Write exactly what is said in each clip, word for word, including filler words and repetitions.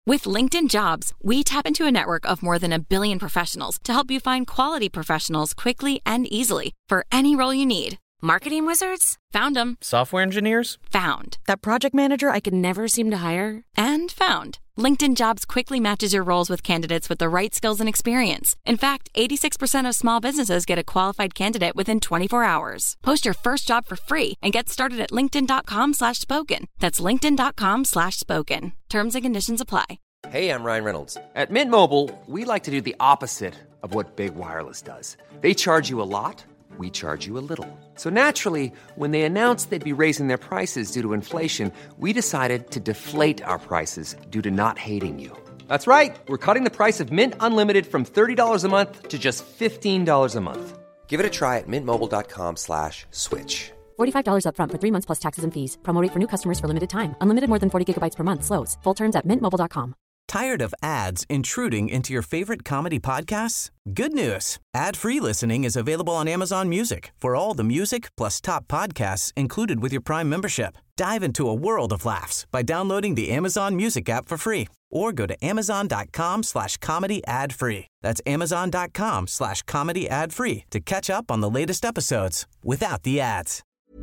With LinkedIn Jobs, we tap into a network of more than a billion professionals to help you find quality professionals quickly and easily for any role you need. Marketing wizards? Found them. Software engineers? Found. That project manager I could never seem to hire? And found. LinkedIn Jobs quickly matches your roles with candidates with the right skills and experience. In fact, eighty-six percent of small businesses get a qualified candidate within twenty-four hours. Post your first job for free and get started at linkedin.com slash spoken. That's linkedin.com slash spoken. Terms and conditions apply. Hey, I'm Ryan Reynolds. At Mint Mobile, we like to do the opposite of what Big Wireless does. They charge you a lot. We charge you a little. So naturally, when they announced they'd be raising their prices due to inflation, we decided to deflate our prices due to not hating you. That's right. We're cutting the price of Mint Unlimited from thirty dollars a month to just fifteen dollars a month. Give it a try at mintmobile.com slash switch. forty-five dollars up front for three months plus taxes and fees. Promo rate for new customers for limited time. Unlimited more than forty gigabytes per month. Slows full terms at mint mobile dot com. Tired of ads intruding into your favorite comedy podcasts? Good news. Ad-free listening is available on Amazon Music for all the music plus top podcasts included with your Prime membership. Dive into a world of laughs by downloading the Amazon Music app for free or go to amazon.com slash comedy ad free. That's amazon.com slash comedy ad free to catch up on the latest episodes without the ads.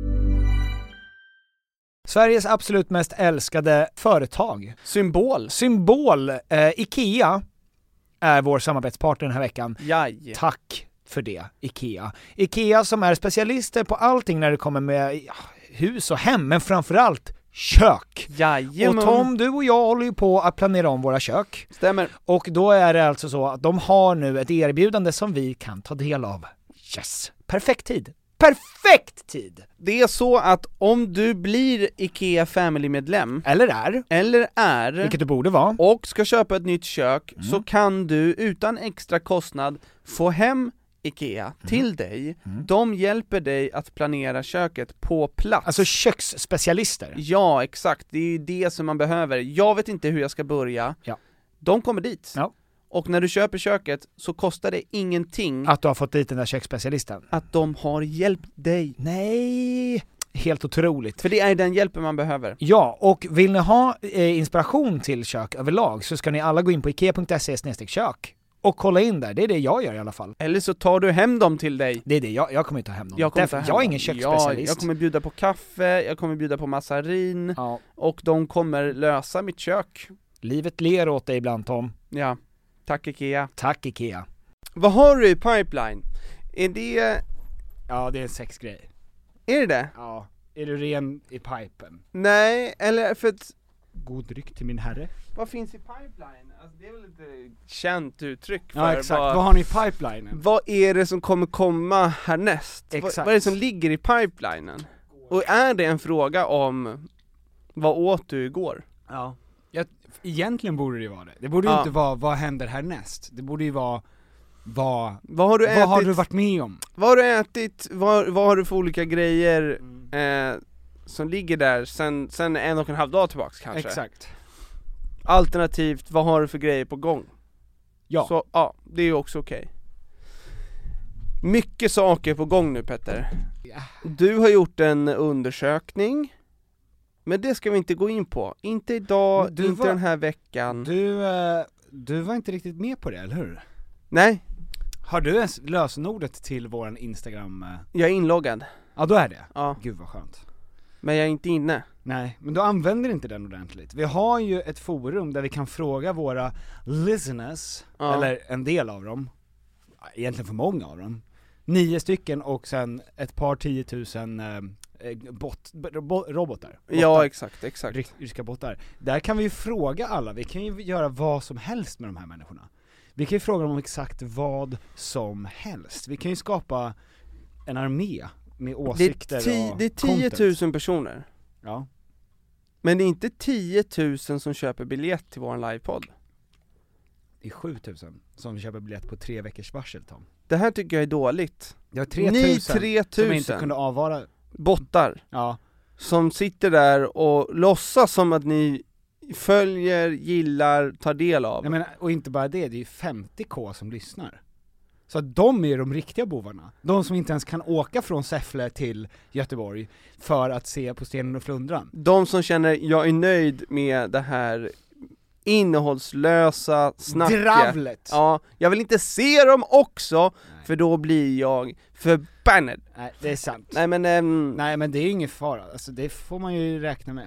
Sveriges absolut mest älskade företag. Symbol. Symbol. Eh, Ikea är vår samarbetspartner den här veckan. Jaj. Tack för det, Ikea. Ikea som är specialister på allting när det kommer med ja, hus och hem, men framförallt kök. Jajamän. Och Tom, du och jag håller ju på att planera om våra kök. Stämmer. Och då är det alltså så att de har nu ett erbjudande som vi kan ta del av. Yes. Perfekt tid. Perfekt tid! Det är så att om du blir Ikea Family-medlem Eller är Eller är Vilket du borde vara Och ska köpa ett nytt kök mm. Så kan du utan extra kostnad få hem Ikea mm. till dig. mm. De hjälper dig att planera köket på plats. Alltså köksspecialister. Ja, exakt. Det är ju det som man behöver. Jag vet inte hur jag ska börja. Ja. De kommer dit. Ja. Och när du köper köket så kostar det ingenting. Att du har fått dit den där köksspecialisten. Att de har hjälpt dig. Nej, helt otroligt. För det är den hjälpen man behöver. Ja, och vill ni ha eh, inspiration till kök överlag så ska ni alla gå in på ikea punkt se slash kök och kolla in där. Det är det jag gör i alla fall. Eller så tar du hem dem till dig. Det är det, jag, jag kommer inte ta hem dem. Jag, Därför, hem jag är dem. ingen köksspecialist. Ja, jag kommer bjuda på kaffe, jag kommer bjuda på massarin. Ja. Och de kommer lösa mitt kök. Livet ler åt dig ibland, Tom. Ja. Tack Ikea. Tack Ikea. Vad har du i pipeline? Är det... Ja, det är en sexgrej. Är det det? Ja. Är du ren i pipen? Nej, eller för att... God dryck till min herre. Vad finns i pipeline? Alltså det är väl lite känt uttryck för... Ja, exakt. Vad, vad har ni i pipelinen? Vad är det som kommer komma härnäst? Exakt. Vad, vad är det som ligger i pipelinen? Och är det en fråga om vad åt du igår? Ja. Jag, egentligen borde det ju vara det. Det borde ju ja. inte vara vad händer härnäst. Det borde ju vara vad, vad, har, du vad ätit, har du varit med om? Vad har du ätit? Vad, vad har du för olika grejer mm. eh, som ligger där sen, sen en och en halv dag tillbaks kanske? Exakt. Alternativt, vad har du för grejer på gång? Ja. Så ja, det är ju också okej. Okay. Mycket saker på gång nu, Petter. Ja. Du har gjort en undersökning. Men det ska vi inte gå in på. Inte idag, du inte var, den här veckan. Du, eh, du var inte riktigt med på det, eller hur? Nej. Har du ens lösenordet till våran Instagram? Eh? Jag är inloggad. Ja, då är det. Ja. Gud vad skönt. Men jag är inte inne. Nej, men du använder inte den ordentligt. Vi har ju ett forum där vi kan fråga våra listeners, ja. eller en del av dem, egentligen för många av dem, nio stycken och sen ett par tiotusen eh, bot, bot, robotar. Botar. Ja, exakt, exakt. Ryska botar. Där kan vi ju fråga alla, vi kan ju göra vad som helst med de här människorna. Vi kan ju fråga dem om exakt vad som helst. Vi kan ju skapa en armé med åsikter det är ti- och det är tio tusen personer. Ja. Men det är inte tio tusen som köper biljett till vår livepodd. Det är sju tusen som köper biljett på tre veckors varsel, Tom. Det här tycker jag är dåligt. Det var tre tusen Ni tre tusen som inte kunde avvara bottar. Ja. Som sitter där och låtsas som att ni följer, gillar, tar del av. Jag menar, och inte bara det, det är ju femtio k som lyssnar. Så att de är de riktiga bovarna. De som inte ens kan åka från Säffle till Göteborg för att se på Stenen och Flundran. De som känner, jag är nöjd med det här innehållslösa snacket. Dravlet! Ja, jag vill inte se dem också, nej. För då blir jag förbannad. Nej, det är sant. Nej men, um, Nej men det är ju ingen fara, alltså det får man ju räkna med.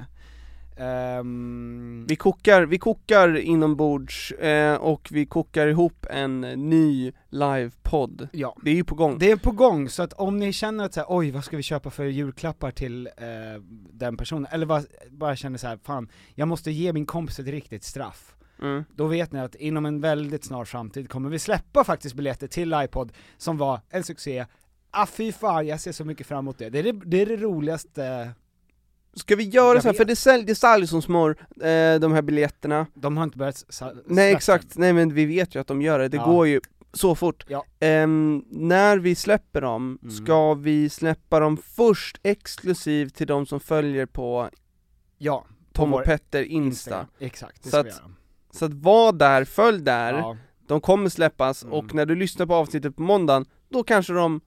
Um... Vi kokar, vi kokar inombords eh, och vi kokar ihop en ny livepodd. Ja. Det är ju på gång. Det är på gång, så att om ni känner att så här, oj vad ska vi köpa för julklappar till eh, den personen, eller bara, bara känner så här, fan, jag måste ge min kompis ett riktigt straff. Mm. Då vet ni att inom en väldigt snar framtid kommer vi släppa faktiskt biljetter till iPod som var en succé. Ah fy fan, jag ser så mycket fram emot det. Det är det, det, är det roligaste. Ska vi göra jag så här, vet. för det säljer, det säljer som smör, eh, de här biljetterna. De har inte börjat sa- Nej exakt, nej men vi vet ju att de gör det, det ja. går ju så fort. Ja. Um, när vi släpper dem, Mm. ska vi släppa dem först exklusivt till de som följer på Ja, Tom vår och Petter Insta. Instagram. Exakt, det Så ska att- vi göra. Så att var där, följ där, Ja. de kommer släppas Mm. och när du lyssnar på avsnittet på måndagen, då kanske de,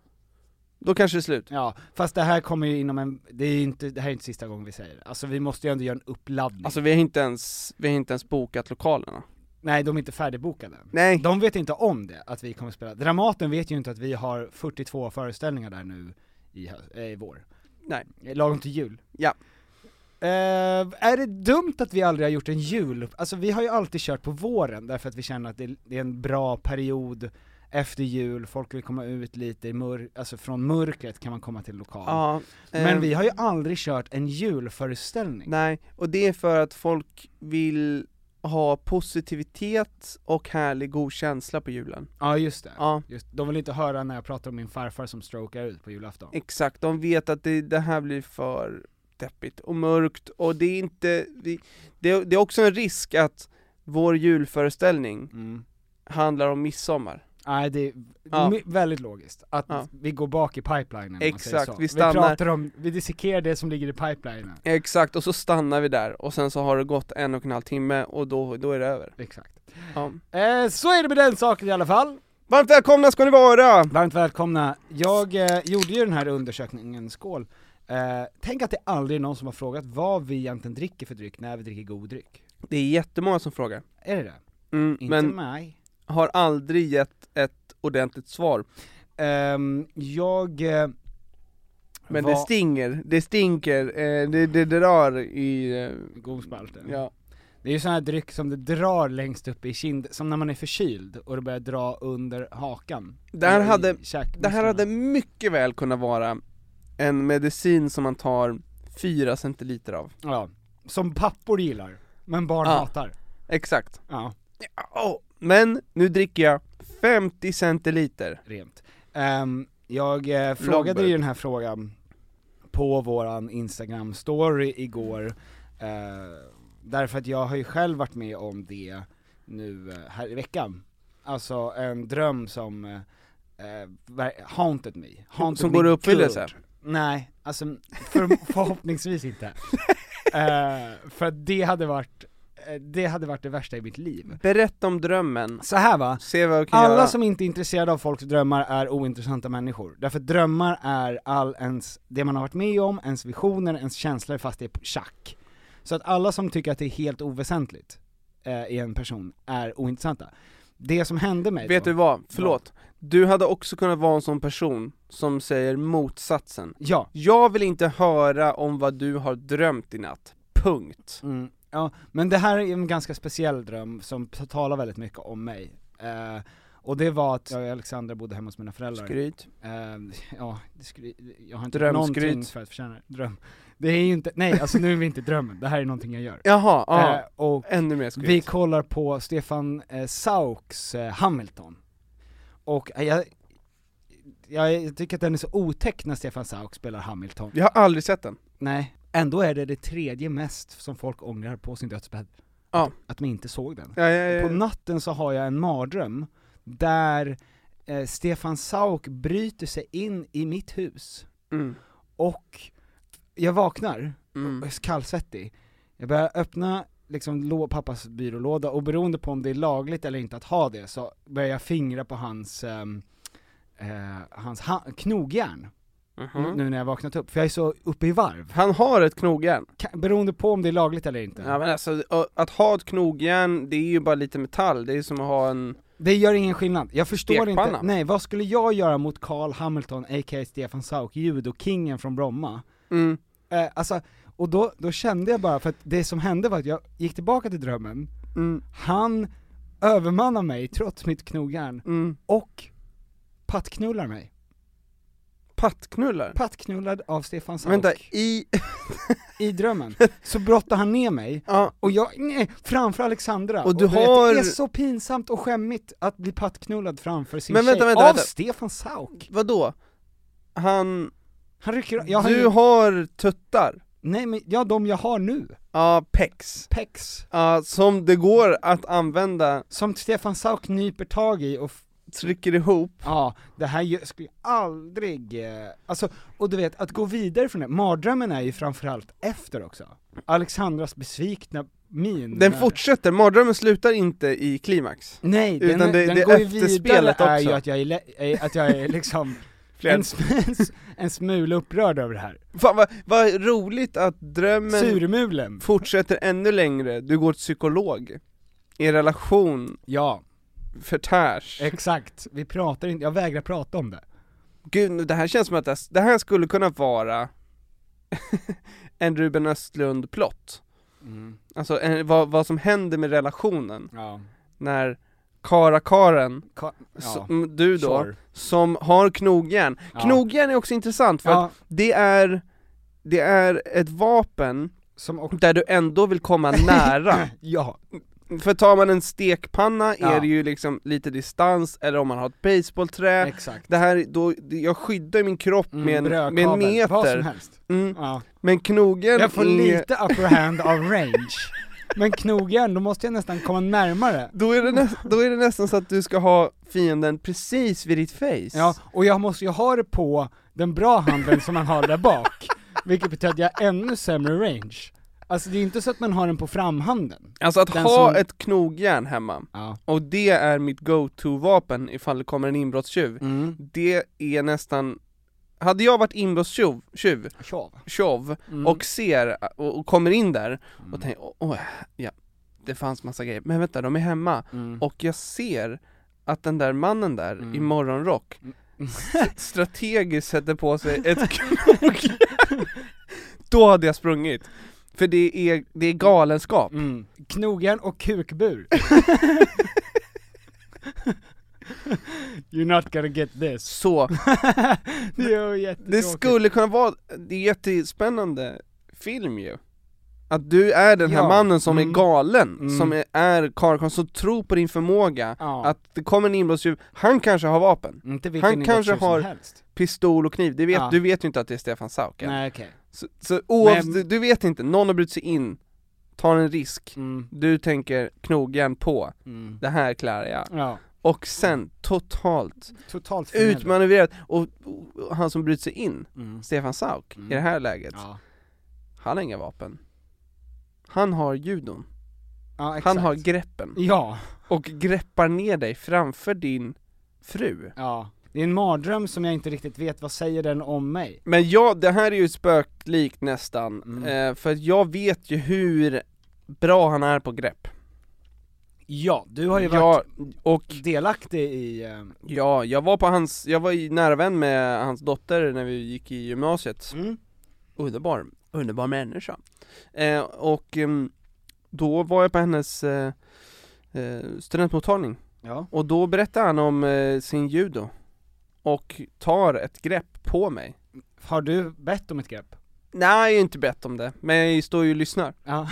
då kanske det är slut. Ja, fast det här kommer ju inom en, det är inte, det här är inte sista gången vi säger det. Alltså vi måste ju ändå göra en uppladdning. Alltså vi har inte ens, vi har inte ens bokat lokalerna. Nej, de är inte färdigbokade. Nej. De vet inte om det, att vi kommer spela. Dramaten vet ju inte att vi har fyrtiotvå föreställningar där nu i, hö- äh, i vår. Nej. Lagom till jul. Ja. Uh, är det dumt att vi aldrig har gjort en jul? Alltså vi har ju alltid kört på våren, därför att vi känner att det, det är en bra period efter jul, folk vill komma ut lite i mör- alltså från mörkret kan man komma till lokalen. Ja, Men ehm, vi har ju aldrig kört en julföreställning. Nej, och det är för att folk vill ha positivitet och härlig god känsla på julen. Ja just det. Ja, Just, de vill inte höra när jag pratar om min farfar som strokar ut på julafton. exakt. De vet att det, det här blir för deppigt och mörkt, och det är inte, vi, det, det är också en risk att vår julföreställning Mm. handlar om midsommar. Nej, det är Ja. my- väldigt logiskt att Ja. vi går bak i pipelinen, om man säger Exakt, så. vi stannar- vi pratar om, vi dissekerar det som ligger i pipelinen. Exakt, och så stannar vi där, och sen så har det gått en och en halv timme, och då, då är det över. Exakt. Ja. Eh, så är det med den saken i alla fall. Varmt välkomna ska ni vara! Varmt välkomna. Jag eh, gjorde ju den här undersökningen, skål. Eh, tänk att det aldrig är någon som har frågat vad vi egentligen dricker för dryck när vi dricker god dryck. Det är jättemånga som frågar. Är det det? Mm, Inte men mig. har aldrig gett ett ordentligt svar. Ehm, jag... Eh, Men var- det stinger, det stinker, eh, det, det drar i... Eh, God spalten. ja. Det är ju sån här dryck som det drar längst upp i kind, som när man är förkyld och det börjar dra under hakan. Det här Eller i hade- käkmusklerna. Det här hade mycket väl kunnat vara en medicin som man tar fyra centiliter av. Ja, som pappor gillar, men barn Ja. hatar. Exakt. Ja, Oh. Men nu dricker jag femtio centiliter. rent. Ehm, jag eh, frågade Lomberg. ju den här frågan på våran Instagram-story igår, eh, därför att jag har ju själv varit med om det nu eh, här i veckan. Alltså en dröm som eh, eh, haunted me. Haunted Som me går i uppfyllelse? good. Nej, alltså för, förhoppningsvis inte. Eh, för att det hade varit eh, det hade varit det värsta i mitt liv. Berätta om drömmen. Så här va, Se vad jag kan alla göra. som inte är intresserade av folks drömmar är ointressanta människor. Därför att drömmar är all ens, det man har varit med om, ens visioner, ens känslor, fast det är på tjack. Så att alla som tycker att det är helt oväsentligt eh, i en person är ointressanta. Det som hände mig Vet då, du vad? Förlåt. Du hade också kunnat vara en sån person som säger motsatsen. Ja. Jag vill inte höra om vad du har drömt i natt. Punkt. Mm, ja, men det här är en ganska speciell dröm som talar väldigt mycket om mig. Eh, och det var att jag och Alexandra bodde hemma hos mina föräldrar. Skryt. Eh, ja, det skry, jag har inte Drömskryt. någonting för att förtjäna det. Dröm. Det är ju inte, nej alltså nu är vi inte drömmen, det här är någonting jag gör. Jaha, ja. Eh, och Ännu mer skryt. vi kollar på Stefan eh, Sauks eh, Hamilton. Och eh, jag, jag tycker att den är så otäck när Stefan Sauk spelar Hamilton. Jag har aldrig sett den. Nej, ändå är det det tredje mest som folk ångrar på sin dödsbädd. Ja. Att, att de inte såg den. Ja, ja, ja. På natten så har jag en mardröm där eh, Stefan Sauk bryter sig in i mitt hus. Mm. Och jag vaknar, Mm. och är kallsvettig. Jag börjar öppna liksom lå- pappas byrålåda, och beroende på om det är lagligt eller inte att ha det, så börjar jag fingra på hans, ehm, eh, hans ha- knogjärn. Mm-hmm. Nu när jag vaknat upp, för jag är så uppe i varv. Han har ett knogjärn. Kan, beroende på om det är lagligt eller inte. Ja, men alltså, att ha ett knogjärn, det är ju bara lite metall. Det är som att ha en... Det gör ingen skillnad. Jag förstår Stekpanna. inte. Nej, vad skulle jag göra mot Carl Hamilton, a k a. Stefan Sauk, judo-kingen från Bromma? Mm. Eh, alltså, och då, då kände jag bara, för att det som hände var att jag gick tillbaka till drömmen. Mm. Han övermannar mig trots mitt knogjärn Mm. och pattknullar mig. Pattknullar? Pattknullad av Stefan Sauk. Vänta, i... I drömmen. Så brottar han ner mig. Ja. Och jag, nej, framför Alexandra. Och du vet, har- det är så pinsamt och skämmigt att bli pattknullad framför sin Men vänta, tjej. vänta, av vänta. Stefan Sauk. Vadå? Han... Han rycker, jag har Du ju, har tuttar? nej men, ja de jag har nu. Ja, pex. Pex. Ja, som det går att använda, Som Stefan Sauk nyper tag i och f- trycker ihop. ja, det här gö- skulle jag aldrig, eh, alltså, och du vet, att gå vidare från det, mardrömmen är ju framförallt efter också. Alexandras besvikna min. Den när- fortsätter, mardrömmen slutar inte i klimax. Nej, utan den, det- den det går ju efterspelet vidare är också. ju att jag är, le- är, att jag är liksom Fler- en, sm- en smula upprörd över det här. Fan vad, vad roligt att drömmen Surmulen. fortsätter ännu längre. Du går till psykolog. Er relation Ja, förtärs. exakt. Vi pratar inte, jag vägrar prata om det. Gud, det här känns som att det, det här skulle kunna vara en Ruben Östlund-plott. Alltså en, vad, vad som händer med relationen Ja. när Kara-Karen, Ka- ja. som, du då, Sure. som har knogjärn. Ja. Knogjärn är också intressant för Ja. att det är, det är ett vapen Som också, där du ändå vill komma nära. ja, För tar man en stekpanna Ja. är det ju liksom lite distans, eller om man har ett baseballträ. exakt. Det här, då, jag skyddar min kropp Mm, med, en, med en brödkabel, vad som meter. helst. Mm. Ja. Men knogen Jag får är, lite upper hand av range. Men knogjärn, då måste jag nästan komma närmare. då, är det nä, då är det nästan så att du ska ha fienden precis vid ditt face. Ja, och jag måste ju ha det på den bra handen som man har där bak. Vilket betyder att jag har ännu sämre range. Alltså det är inte så att man har den på framhanden. Alltså att Den ha som- ett knogjärn hemma, Ja. och det är mitt go-to-vapen ifall det kommer en inbrottstjuv. Mm. Det är nästan, hade jag varit inbrottstjuv, tjuv, Tjov. tjov, Mm. och ser, och, och kommer in där, och tänker, åh, åh, ja, det fanns massa grejer, men vänta, de är hemma, Mm. och jag ser att den där mannen där Mm. i morgonrock strategiskt sätter på sig ett knogjärn. Då hade jag sprungit. För det är, det är galenskap. Mm. Knogjärn och kukbur. You're not gonna get this. Så, Det är ju jättetråkigt. det skulle kunna vara, det är jättespännande film ju. Att du är den här Ja. mannen som Mm. är galen, Mm. som är, är karlkon, som tror på din förmåga. Ja. Att det kommer en inbrottstjuv, han kanske har vapen. Inte vilken Han kanske inbrottstjuv har som helst. pistol och kniv, det vet, Ja. du vet ju inte att det är Stefan Sauk än. Nej, okej. Så, så oavsett, Men- du, du vet inte, någon har brutit sig in, tar en risk, Mm. du tänker knogjärn på, Mm. det här klarar jag. Ja. Och sen totalt Totalt förnedrande. utmanövrerat, och, och han som bryter sig in, Mm. Stefan Sauk, Mm. i det här läget, Ja. han har inga vapen. Han har judon, Ja, exakt. han har greppen, Ja. och greppar ner dig framför din fru. Ja. Det är en mardröm som jag inte riktigt vet, vad säger den om mig? Men jag, det här är ju spöklikt nästan, Mm. eh, för att jag vet ju hur bra han är på grepp. Ja, du har ju Ja, varit och delaktig i... eh, ja, jag var på hans, jag var ju nära vän med hans dotter när vi gick i gymnasiet. Mm. Underbar, underbar människa. Eh, och em, då var jag på hennes eh, eh, studentmottagning, Ja. och då berättade han om eh, sin judo, och tar ett grepp på mig. Har du bett om ett grepp? Nej, jag har inte bett om det, men jag står ju och lyssnar. Ja.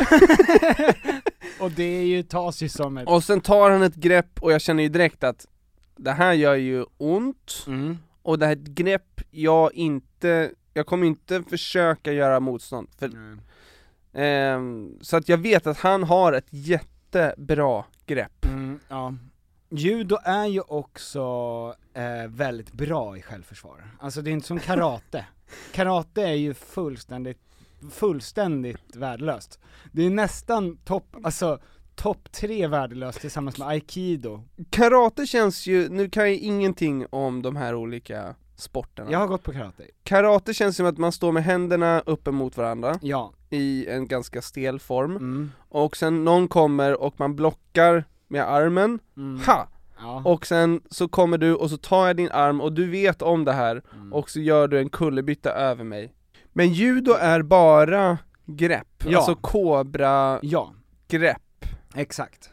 Och det är ju, tas ju som ett... Och sen tar han ett grepp, och jag känner ju direkt att det här gör ju ont, Mm. och det här är ett grepp jag inte, jag kommer inte försöka göra motstånd för, Mm. ehm, så att jag vet att han har ett jättebra grepp. Mm, ja. Judo är ju också eh, väldigt bra i självförsvar. Alltså det är inte som karate. Karate är ju fullständigt, fullständigt värdelöst. Det är nästan topp, alltså topp tre värdelöst tillsammans med aikido. Karate känns ju, nu kan jag ingenting om de här olika sporterna. Jag har gått på karate. Karate känns som att man står med händerna uppe mot varandra. Ja. I en ganska stel form. Mm. Och sen någon kommer och man blockar med armen. Mm. Ha! Ja. Och sen så kommer du och så tar jag din arm och du vet om det här. Mm. Och så gör du en kullerbytta över mig. Men judo är bara grepp. Ja. Alltså kobra Ja. grepp. Exakt.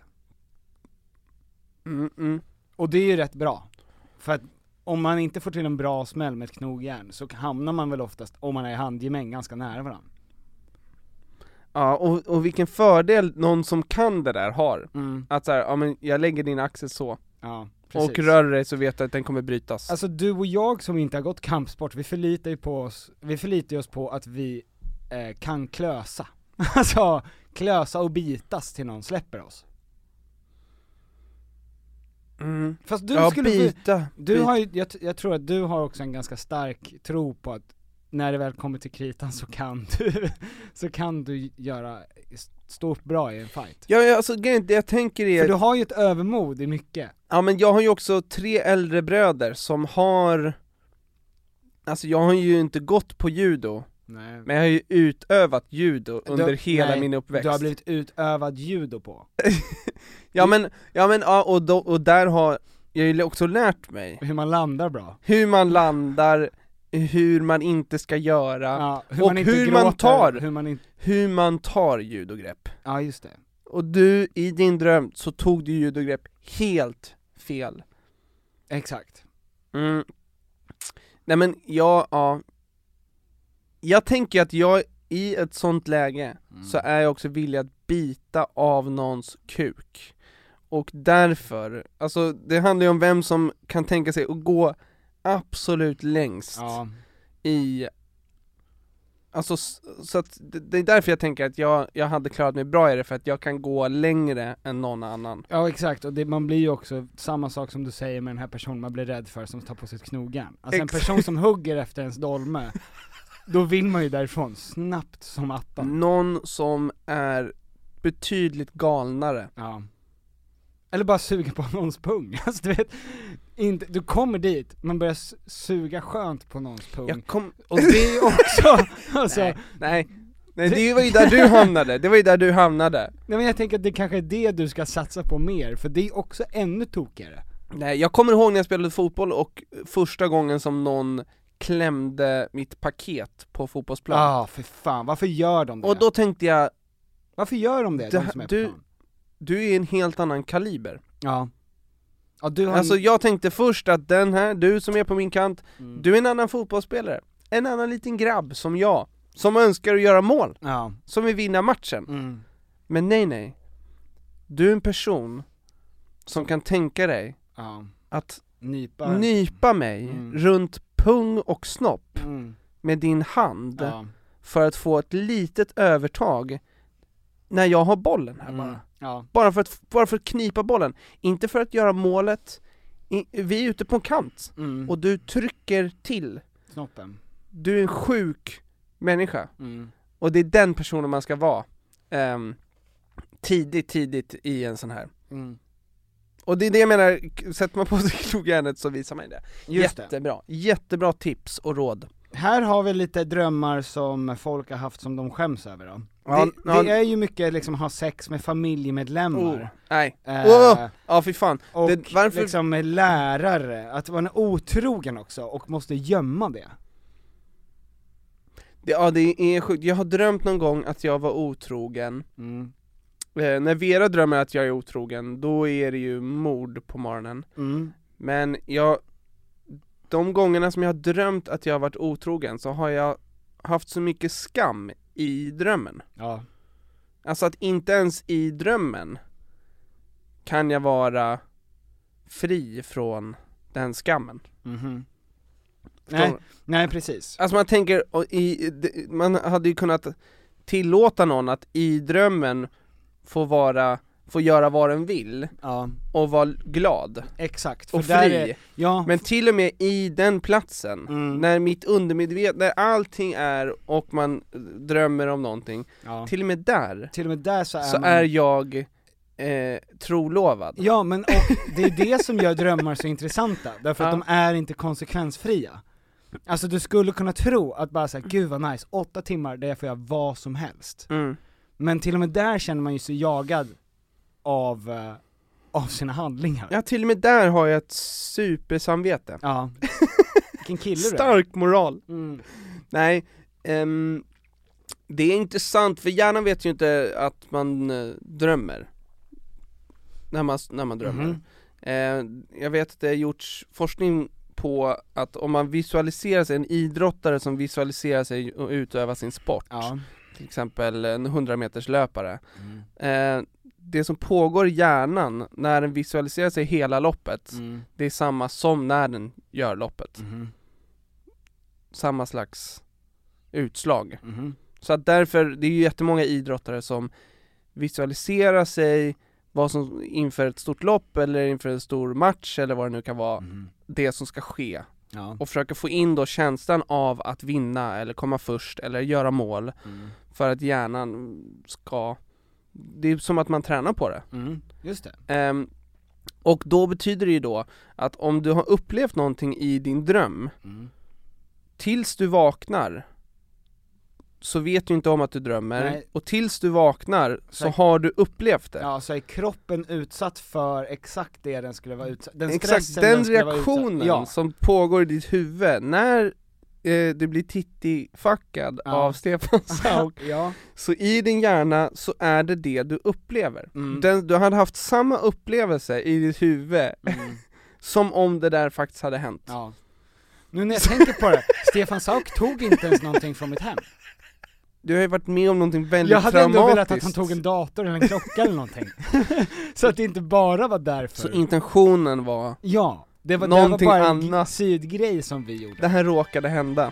Mm, mm. Och det är ju rätt bra. För att om man inte får till en bra smäll med ett knogjärn så hamnar man väl oftast, om man är i handgemäng, ganska nära varandra. Ja, och, och vilken fördel någon som kan det där har. Mm. Att så här, ja men jag lägger din axel så. Ja, precis. Och rör dig så vet du att den kommer brytas. Alltså du och jag som inte har gått kampsport, vi förlitar ju på oss, vi förlitar oss på att vi eh, kan klösa. Alltså klösa och bitas till någon släpper oss. Mm. Fast du ja, skulle bita. du Bit. har ju, jag, jag tror att du har också en ganska stark tro på att när det väl kommer till kritan så kan du så kan du göra stå upp bra i en fight. Ja, ja alltså det jag tänker är För du har ju ett övermod i mycket. Ja men jag har ju också tre äldre bröder som har, alltså jag har ju inte gått på judo. Nej. Men jag har ju utövat judo under du, hela nej, min uppväxt. Du har blivit utövad judo på. ja men, ja men, ja, och, då, och där har jag ju också lärt mig Hur man landar bra. hur man landar, hur man inte ska göra, Ja, hur och man inte hur gråter, man tar, hur man inte... hur man tar judogrepp. Ja just det. Och du, i din dröm, så tog du judogrepp helt fel. Exakt. Mm. Nej men, ja, ja. Jag tänker att jag i ett sånt läge Mm. så är jag också villig att bita av någons kuk. Och därför, alltså det handlar ju om vem som kan tänka sig att gå absolut längst Ja. i, alltså s- så att det, det är därför jag tänker att jag, jag hade klarat mig bra i det, för att jag kan gå längre än någon annan. Ja exakt, och det, man blir ju också samma sak som du säger med den här personen man blir rädd för som tar på sitt knogjärn. Alltså en Exakt. person som hugger efter ens dolme, då vill man ju därifrån snabbt som attan. Någon som är betydligt galnare. Ja. Eller bara suga på någons pung. Alltså du vet, inte, du kommer dit, man börjar s- suga skönt på någons pung. Jag kom... Och det är ju också, alltså, nej, nej, nej, det var ju där du hamnade, det var ju där du hamnade. nej men jag tänker att det kanske är det du ska satsa på mer, för det är också ännu tokigare. Nej, jag kommer ihåg när jag spelade fotboll och första gången som någon klämde mitt paket på fotbollsplan. Ja, ah, för fan, varför gör de det? Och då tänkte jag, Varför gör de det, de Det- som är på du- plan? du är en helt annan kaliber. Ja. Ja, du har Alltså jag tänkte först att den här, du som är på min kant, Mm. du är en annan fotbollsspelare. En annan liten grabb som jag, som önskar att göra mål, Ja. som vill vinna matchen. Mm. Men nej nej, du är en person som kan tänka dig Ja. att Nypa. nypa mig Mm. runt pung och snopp Mm. med din hand Ja. för att få ett litet övertag när jag har bollen här Mm. bara. Ja. Bara för, att, bara för att knipa bollen, inte för att göra målet. I, vi är ute på en kant Mm. och du trycker till. Snoppen. Du är en sjuk människa Mm. och det är den personen man ska vara ehm, tidigt, tidigt i en sån här. Mm. Och det är det jag menar, k- sätter man på sig knogjärnet så visar man det. Just det. Jättebra, jättebra tips och råd. Här har vi lite drömmar som folk har haft som de skäms över då. Ja, det, ja. det är ju mycket liksom ha sex med familjemedlemmar. Oh, nej. Eh, Åh! Ja fy fan. Och Det, varför? liksom med lärare, att vara otrogen också och måste gömma det. Det, ja det är sjukt, jag har drömt någon gång att jag var otrogen. Mm. Eh, när Vera drömmer att jag är otrogen, då är det ju mord på morgonen. Mm. Men jag, de gångerna som jag har drömt att jag har varit otrogen, så har jag haft så mycket skam i drömmen. Ja. Alltså att inte ens i drömmen kan jag vara fri från den skammen. Mhm. Förstår Nej, du? nej precis. Alltså man tänker, och i, det- man hade ju kunnat tillåta någon att i drömmen få vara, få göra vad den vill Ja, och vara glad exakt. och där fri. är, ja, Men till och med i den platsen, Mm. när mitt undermedvetna, när allting är och man drömmer om någonting, ja. till och med där till och med där så är så man... är jag eh, trolovad. Ja, men och det är det som gör drömmar så intressanta, därför att Ja. de är inte konsekvensfria. Alltså du skulle kunna tro att bara säga, gud vad nice, åtta timmar där jag får göra vad som helst. Mm. Men till och med där känner man ju sig jagad av, uh, av sina handlingar. Ja, till och med där har jag ett supersamvete. Ja. Vilken kille du är. Stark moral. Mm. Nej, um, det är intressant, för hjärnan vet ju inte att man uh, drömmer. När man, när man drömmer. Mm. Uh, jag vet att det har gjorts forskning på att om man visualiserar sig, en idrottare som visualiserar sig och utövar sin sport, Ja. till exempel en hundra meters löpare, Mm. uh, det som pågår i hjärnan när den visualiserar sig hela loppet, Mm. det är samma som när den gör loppet. Mm. Samma slags utslag. Mm. Så att därför, det är ju jättemånga idrottare som visualiserar sig vad som inför ett stort lopp eller inför en stor match eller vad det nu kan vara, Mm. det som ska ske. Ja. Och försöka få in då känslan av att vinna eller komma först eller göra mål, Mm. för att hjärnan ska, det är som att man tränar på det. Mm. Just det. Ehm, och då betyder det ju då att om du har upplevt någonting i din dröm, Mm. tills du vaknar så vet du inte om att du drömmer. Nej. Och tills du vaknar så Så- har du upplevt det. Ja, så är kroppen utsatt för exakt det den skulle vara utsatt. Den Exakt, stressen den skulle vara reaktionen utsatt. Ja. som pågår i ditt huvud när eh, du blir titti-fuckad Ja. av Stefan Sauk, Ja. så i din hjärna så är det det du upplever. Mm. Den, du hade haft samma upplevelse i ditt huvud Mm. som om det där faktiskt hade hänt. Ja. Nu när jag tänker på det, Stefan Sauk tog inte ens någonting från mitt hem. Du har ju varit med om någonting väldigt Jag hade ändå traumatiskt. velat att han tog en dator eller en klocka eller någonting. Så att det inte bara var därför. Så intentionen var, Ja, det var, det Någonting var bara en annat. sidgrej som vi gjorde. det här råkade hända.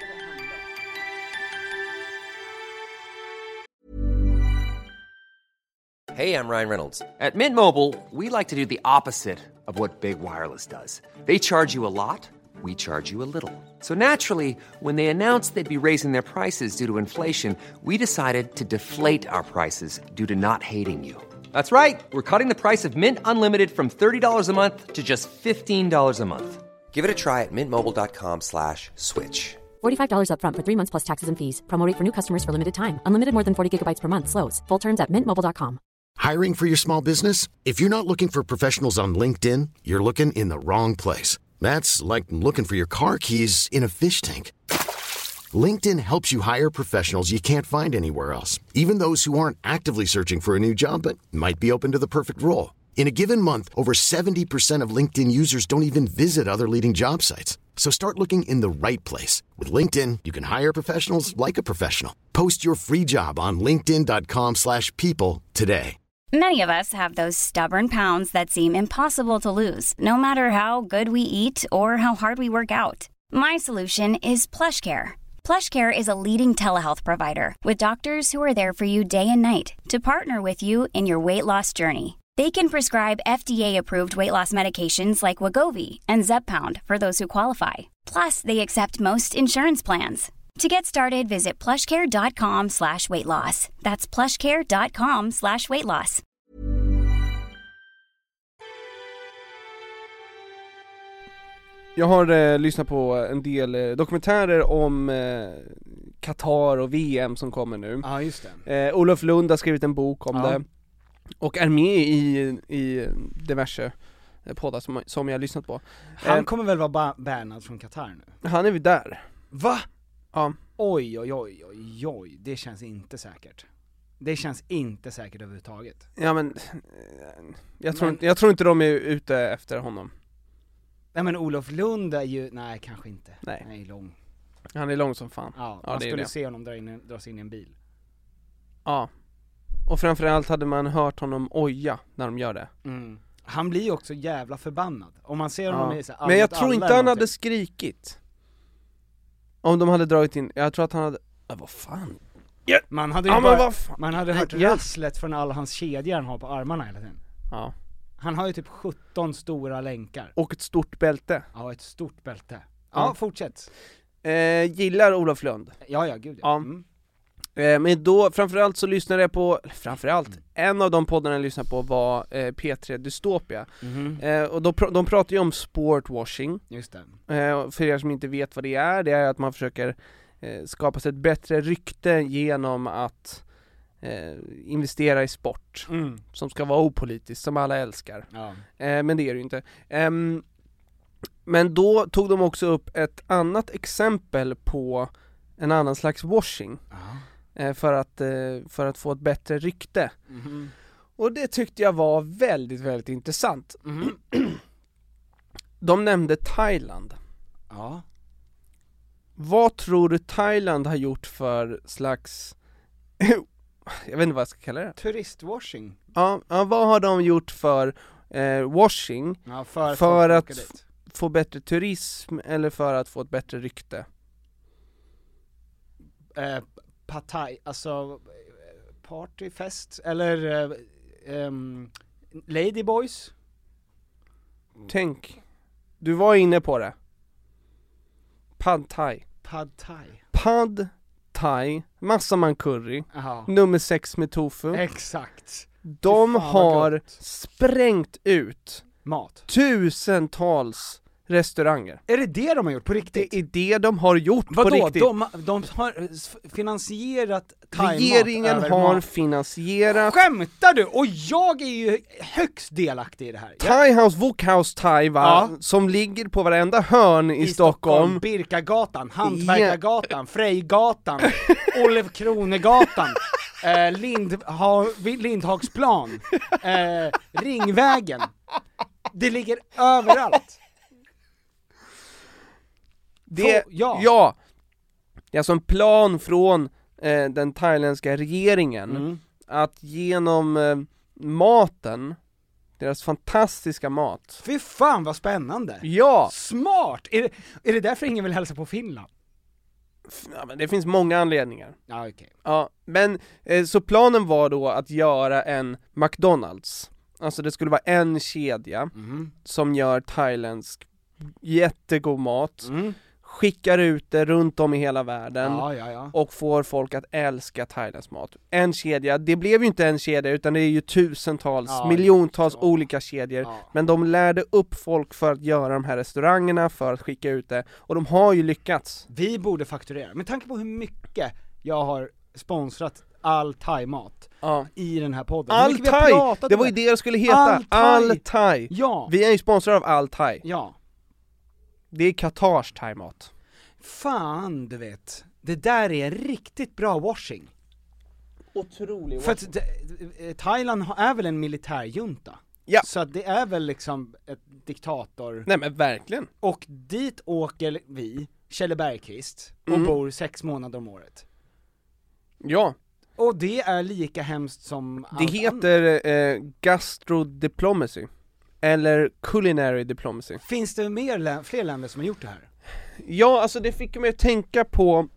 Hey, I'm Ryan Reynolds. At Mint Mobile, we like to do the opposite of what Big Wireless does. They charge you a lot, we charge you a little. So naturally, when they announced they'd be raising their prices due to inflation, we decided to deflate our prices due to not hating you. That's right. We're cutting the price of Mint Unlimited from thirty dollars a month to just fifteen dollars a month. Give it a try at mintmobile.com slash switch. forty-five dollars up front for three months plus taxes and fees. Promo rate for new customers for limited time. Unlimited more than forty gigabytes per month slows. Full terms at mint mobile dot com. Hiring for your small business? If you're not looking for professionals on LinkedIn, you're looking in the wrong place. That's like looking for your car keys in a fish tank. LinkedIn helps you hire professionals you can't find anywhere else, even those who aren't actively searching for a new job but might be open to the perfect role. In a given month, over seventy percent of LinkedIn users don't even visit other leading job sites. So start looking in the right place. With LinkedIn, you can hire professionals like a professional. Post your free job on linkedin dot com slash people today. Many of us have those stubborn pounds that seem impossible to lose, no matter how good we eat or how hard we work out. My solution is PlushCare. PlushCare is a leading telehealth provider with doctors who are there for you day and night to partner with you in your weight loss journey. They can prescribe F D A-approved weight loss medications like Wegovy and Zepbound for those who qualify. Plus, they accept most insurance plans. To get started, visit plushcare.com slash weight loss. That's plushcare.com slash weight loss. Jag har eh, lyssnat på en del eh, dokumentärer om eh, Qatar och V M som kommer nu. Ja, just det. Eh, Olof Lund har skrivit en bok om Ja. det och är med i, i diverse eh, poddar som, som jag har lyssnat på. Han Eh, kommer väl vara ba- bannad från Qatar nu? han är vi där. Va? Ja. Oj, oj, oj, oj, oj, det känns inte säkert. Det känns inte säkert överhuvudtaget. Ja men, eh, jag tror, Men- inte, jag tror inte de är ute efter honom. Nej men Olof Lund är ju, nej kanske inte. Nej. Nej, lång. Han är lång som fan. Ja, Ja, man det är skulle det. se honom dra in, dras in i en bil. Ja. Och framförallt hade man hört honom oja när de gör det. Mm. Han blir ju också jävla förbannad. Om man ser honom Ja. i så här, Men jag allmänt tror alla inte eller han någonting. hade skrikit. Om de hade dragit in, jag tror att han hade, ja, vad fan. Man hade ju Ja, men bara, vad fan. man hade hört Ja. rasslet från alla hans kedjor han har på armarna hela tiden. Ja. Han har ju typ sjutton stora länkar. Och ett stort bälte. Ja, ett stort bälte. Ja, Ja. fortsätt. Eh, gillar Olof Lund. Ja, ja, gud Ja. Mm. Eh, men då, framförallt så lyssnade jag på, framförallt, mm. en av de poddarna jag lyssnade på var eh, P tre Dystopia. Mm. Eh, och då pr- de pratar ju om sportwashing. Just det. Eh, för er som inte vet vad det är, det är att man försöker eh, skapa sig ett bättre rykte genom att eh, investera i sport. Mm. Som ska vara opolitiskt, som alla älskar. Ja. Eh, men det är det ju inte. Eh, men då tog de också upp ett annat exempel på en annan slags washing. Ja. För att, för att få ett bättre rykte. Mm-hmm. Och det tyckte jag var väldigt, väldigt intressant. Mm-hmm. De nämnde Thailand. Ja. Vad tror du Thailand har gjort för slags... jag vet inte vad jag ska kalla det. Turistwashing. Ja, ja, vad har de gjort för eh, washing? Ja, för, för att f- få bättre turism eller för att få ett bättre rykte? Eh, Partaj, alltså partyfest eller uh, um, Ladyboys. Tänk, du var inne på det. Pad thai. Pad thai. Pad thai, massaman curry. Aha. Nummer sex med tofu. Exakt. De har sprängt ut mat. Tusentals restauranger. Är det det de har gjort på riktigt? Det är det de har gjort Vadå? på riktigt. De, de har finansierat Regeringen har mat. finansierat. Skämtar du? Och jag är ju högst delaktig i det här. Thai House, Wokhouse Thai va? Ja. Som ligger på varenda hörn i, I Stockholm. Stockholm. Birkagatan, Hantverkargatan, yeah. Frejgatan, Olof Kronegatan, eh, Lindha, Lindhagsplan, eh, Ringvägen. Det ligger överallt. Det, ja. ja, det är alltså en plan från eh, den thailändska regeringen mm. att genom eh, maten, deras fantastiska mat. Fy fan vad spännande! Ja! Smart! Är det, är det därför ingen vill hälsa på Finland? Ja, men det finns många anledningar. Ja, okay. Ja, men eh, så planen var då att göra en McDonald's. Alltså det skulle vara en kedja mm. som gör thailändsk jättegod mat. Mm. Skickar ut det runt om i hela världen ja, ja, ja. och får folk att älska Thailands mat. En kedja, det blev ju inte en kedja utan det är ju tusentals, ja, miljontals ja. olika kedjor. Ja. Men de lärde upp folk för att göra de här restaurangerna, för att skicka ut det. Och de har ju lyckats. Vi borde fakturera. Med tanke på hur mycket jag har sponsrat all thai-mat ja. i den här podden. All thai! Det var ju det det skulle heta. All thai! All thai. Ja. Vi är ju sponsrade av All thai. Ja. Det är Katars thai-mat. Fan, du vet. Det där är en riktigt bra washing. Otrolig För att det, Thailand är väl en militärjunta. Ja. Så att det är väl liksom ett diktator. Nej men verkligen. Och dit åker vi, Kjelle Bergqvist, och mm. bor sex månader om året. Ja. Och det är lika hemskt som det heter eh, gastrodiplomacy. Eller culinary diplomacy. Finns det mer lä- fler länder som har gjort det här? Ja, alltså det fick mig att tänka på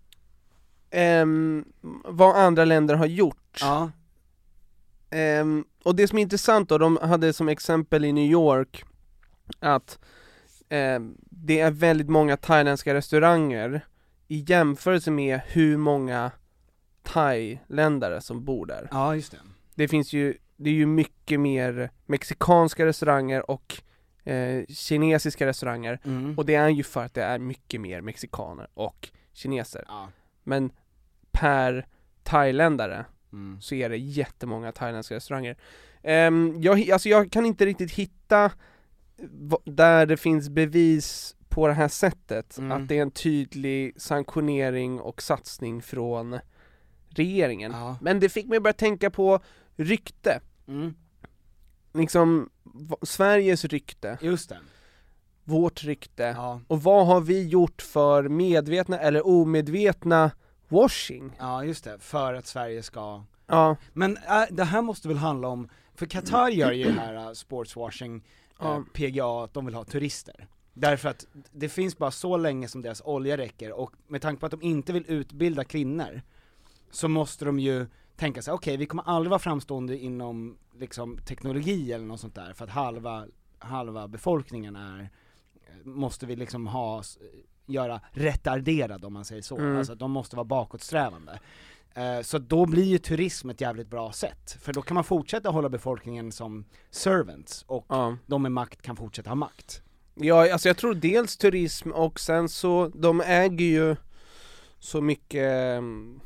um, vad andra länder har gjort. Ja. Um, och det som är intressant då, de hade som exempel i New York att um, det är väldigt många thailändska restauranger i jämförelse med hur många thailändare som bor där. Ja, just det. Det finns ju Det är ju mycket mer mexikanska restauranger och eh, kinesiska restauranger. Mm. Och det är ju för att det är mycket mer mexikaner och kineser. Ja. Men per thailändare mm. så är det jättemånga thailändska restauranger. Um, jag, alltså jag kan inte riktigt hitta v- där det finns bevis på det här sättet. Mm. Att det är en tydlig sanktionering och satsning från regeringen. Ja. Men det fick mig börja tänka på rykte. Mm. Liksom v- Sveriges rykte. Just det. Vårt rykte. Ja. Och vad har vi gjort för medvetna eller omedvetna washing? Ja, just det. För att Sverige ska... Ja. Men äh, det här måste väl handla om... För Qatar gör ju det här uh, sportswashing, uh, ja. P G A, att de vill ha turister. Därför att det finns bara så länge som deras olja räcker. Och med tanke på att de inte vill utbilda kvinnor så måste de ju tänka sig, okej, okay, vi kommer aldrig vara framstående inom liksom teknologi eller något sånt där, för att halva, halva befolkningen är, måste vi liksom ha, göra retarderad om man säger så, mm. alltså de måste vara bakåtsträvande. Uh, så då blir ju turism ett jävligt bra sätt. För då kan man fortsätta hålla befolkningen som servants och ja. de med makt kan fortsätta ha makt. Ja, alltså jag tror dels turism och sen så, de äger ju så mycket,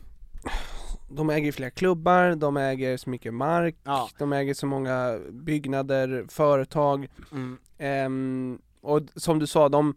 de äger ju flera klubbar, de äger så mycket mark, ja. de äger så många byggnader, företag, mm. um, och som du sa, de,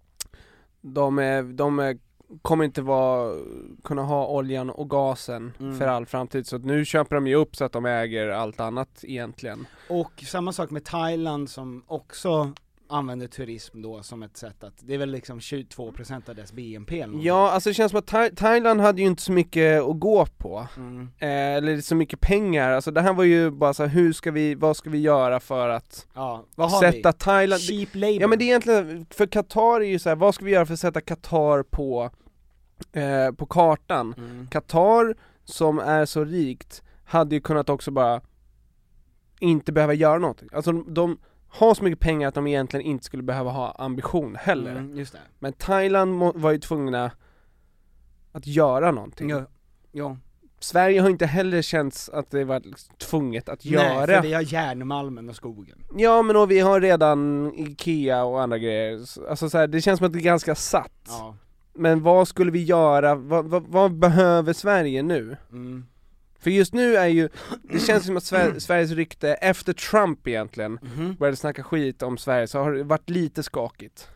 de, är, de är, kommer inte vara, kunna ha oljan och gasen mm. för all framtid, så nu köper de ju upp så att de äger allt annat egentligen. Och samma sak med Thailand som också använder turism då som ett sätt att, det är väl liksom tjugotvå procent av dess B N P eller Ja, alltså det känns som att Tha- Thailand hade ju inte så mycket att gå på mm. eh, eller så mycket pengar, alltså det här var ju bara så här, hur ska vi, vad ska vi göra för att ja, vad har sätta vi? Thailand, cheap labor. Ja men det är egentligen, för Qatar är ju så här, vad ska vi göra för att sätta Qatar på eh, på kartan? Mm. Qatar som är så rikt hade ju kunnat också bara inte behöva göra någonting, alltså de, de har så mycket pengar att de egentligen inte skulle behöva ha ambition heller. Mm, just det. Men Thailand må, var ju tvungna att göra någonting. Ja. Ja. Sverige har inte heller känts att det var tvunget att Nej, göra. för vi har järnmalmen och skogen. Ja, men och vi har redan Ikea och andra grejer. Alltså så här, det känns som att det är ganska satt. Ja. Men vad skulle vi göra? Vad, vad, vad behöver Sverige nu? Mm. För just nu är ju, det känns som att Sver- Sveriges rykte efter Trump egentligen mm-hmm. började snacka skit om Sverige, så har det varit lite skakigt.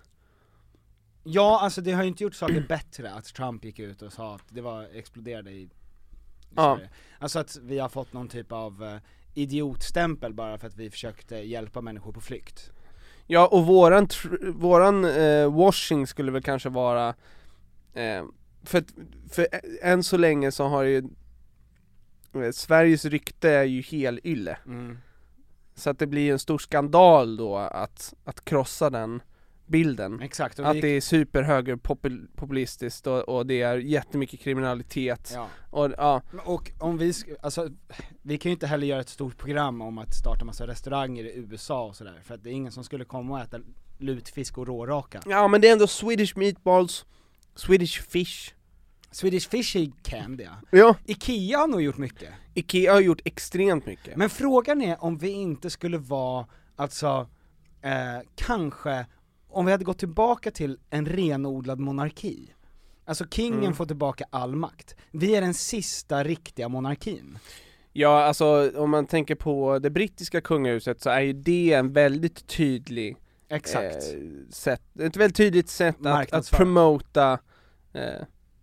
Ja, alltså det har ju inte gjort saker bättre att Trump gick ut och sa att det var exploderade i, i ja. Sverige. Alltså att vi har fått någon typ av uh, idiotstämpel bara för att vi försökte hjälpa människor på flykt. Ja, och våran, tr- våran uh, washing skulle väl kanske vara uh, för, för än så länge så har ju Sveriges rykte är ju hel ylle. Mm. Så att det blir en stor skandal då att, att krossa den bilden. Exakt. Att det, det är superhögerpopulistiskt och, och det är jättemycket kriminalitet. Ja. Och, ja. och om vi, alltså, vi kan ju inte heller göra ett stort program om att starta massa restauranger i U S A och sådär. För att det är ingen som skulle komma och äta lutfisk och råraka. Ja, men det är ändå Swedish meatballs, Swedish fish. Swedish Fish can det. Ja. Ikea har nog gjort mycket. Ikea har gjort extremt mycket. Men frågan är om vi inte skulle vara, alltså, eh, kanske, om vi hade gått tillbaka till en renodlad monarki. Alltså kingen mm. får tillbaka all makt. Vi är den sista riktiga monarkin. Ja, alltså om man tänker på det brittiska kungahuset så är ju det en väldigt tydlig Exakt. Eh, sätt, ett väldigt tydligt sätt att, att promota eh,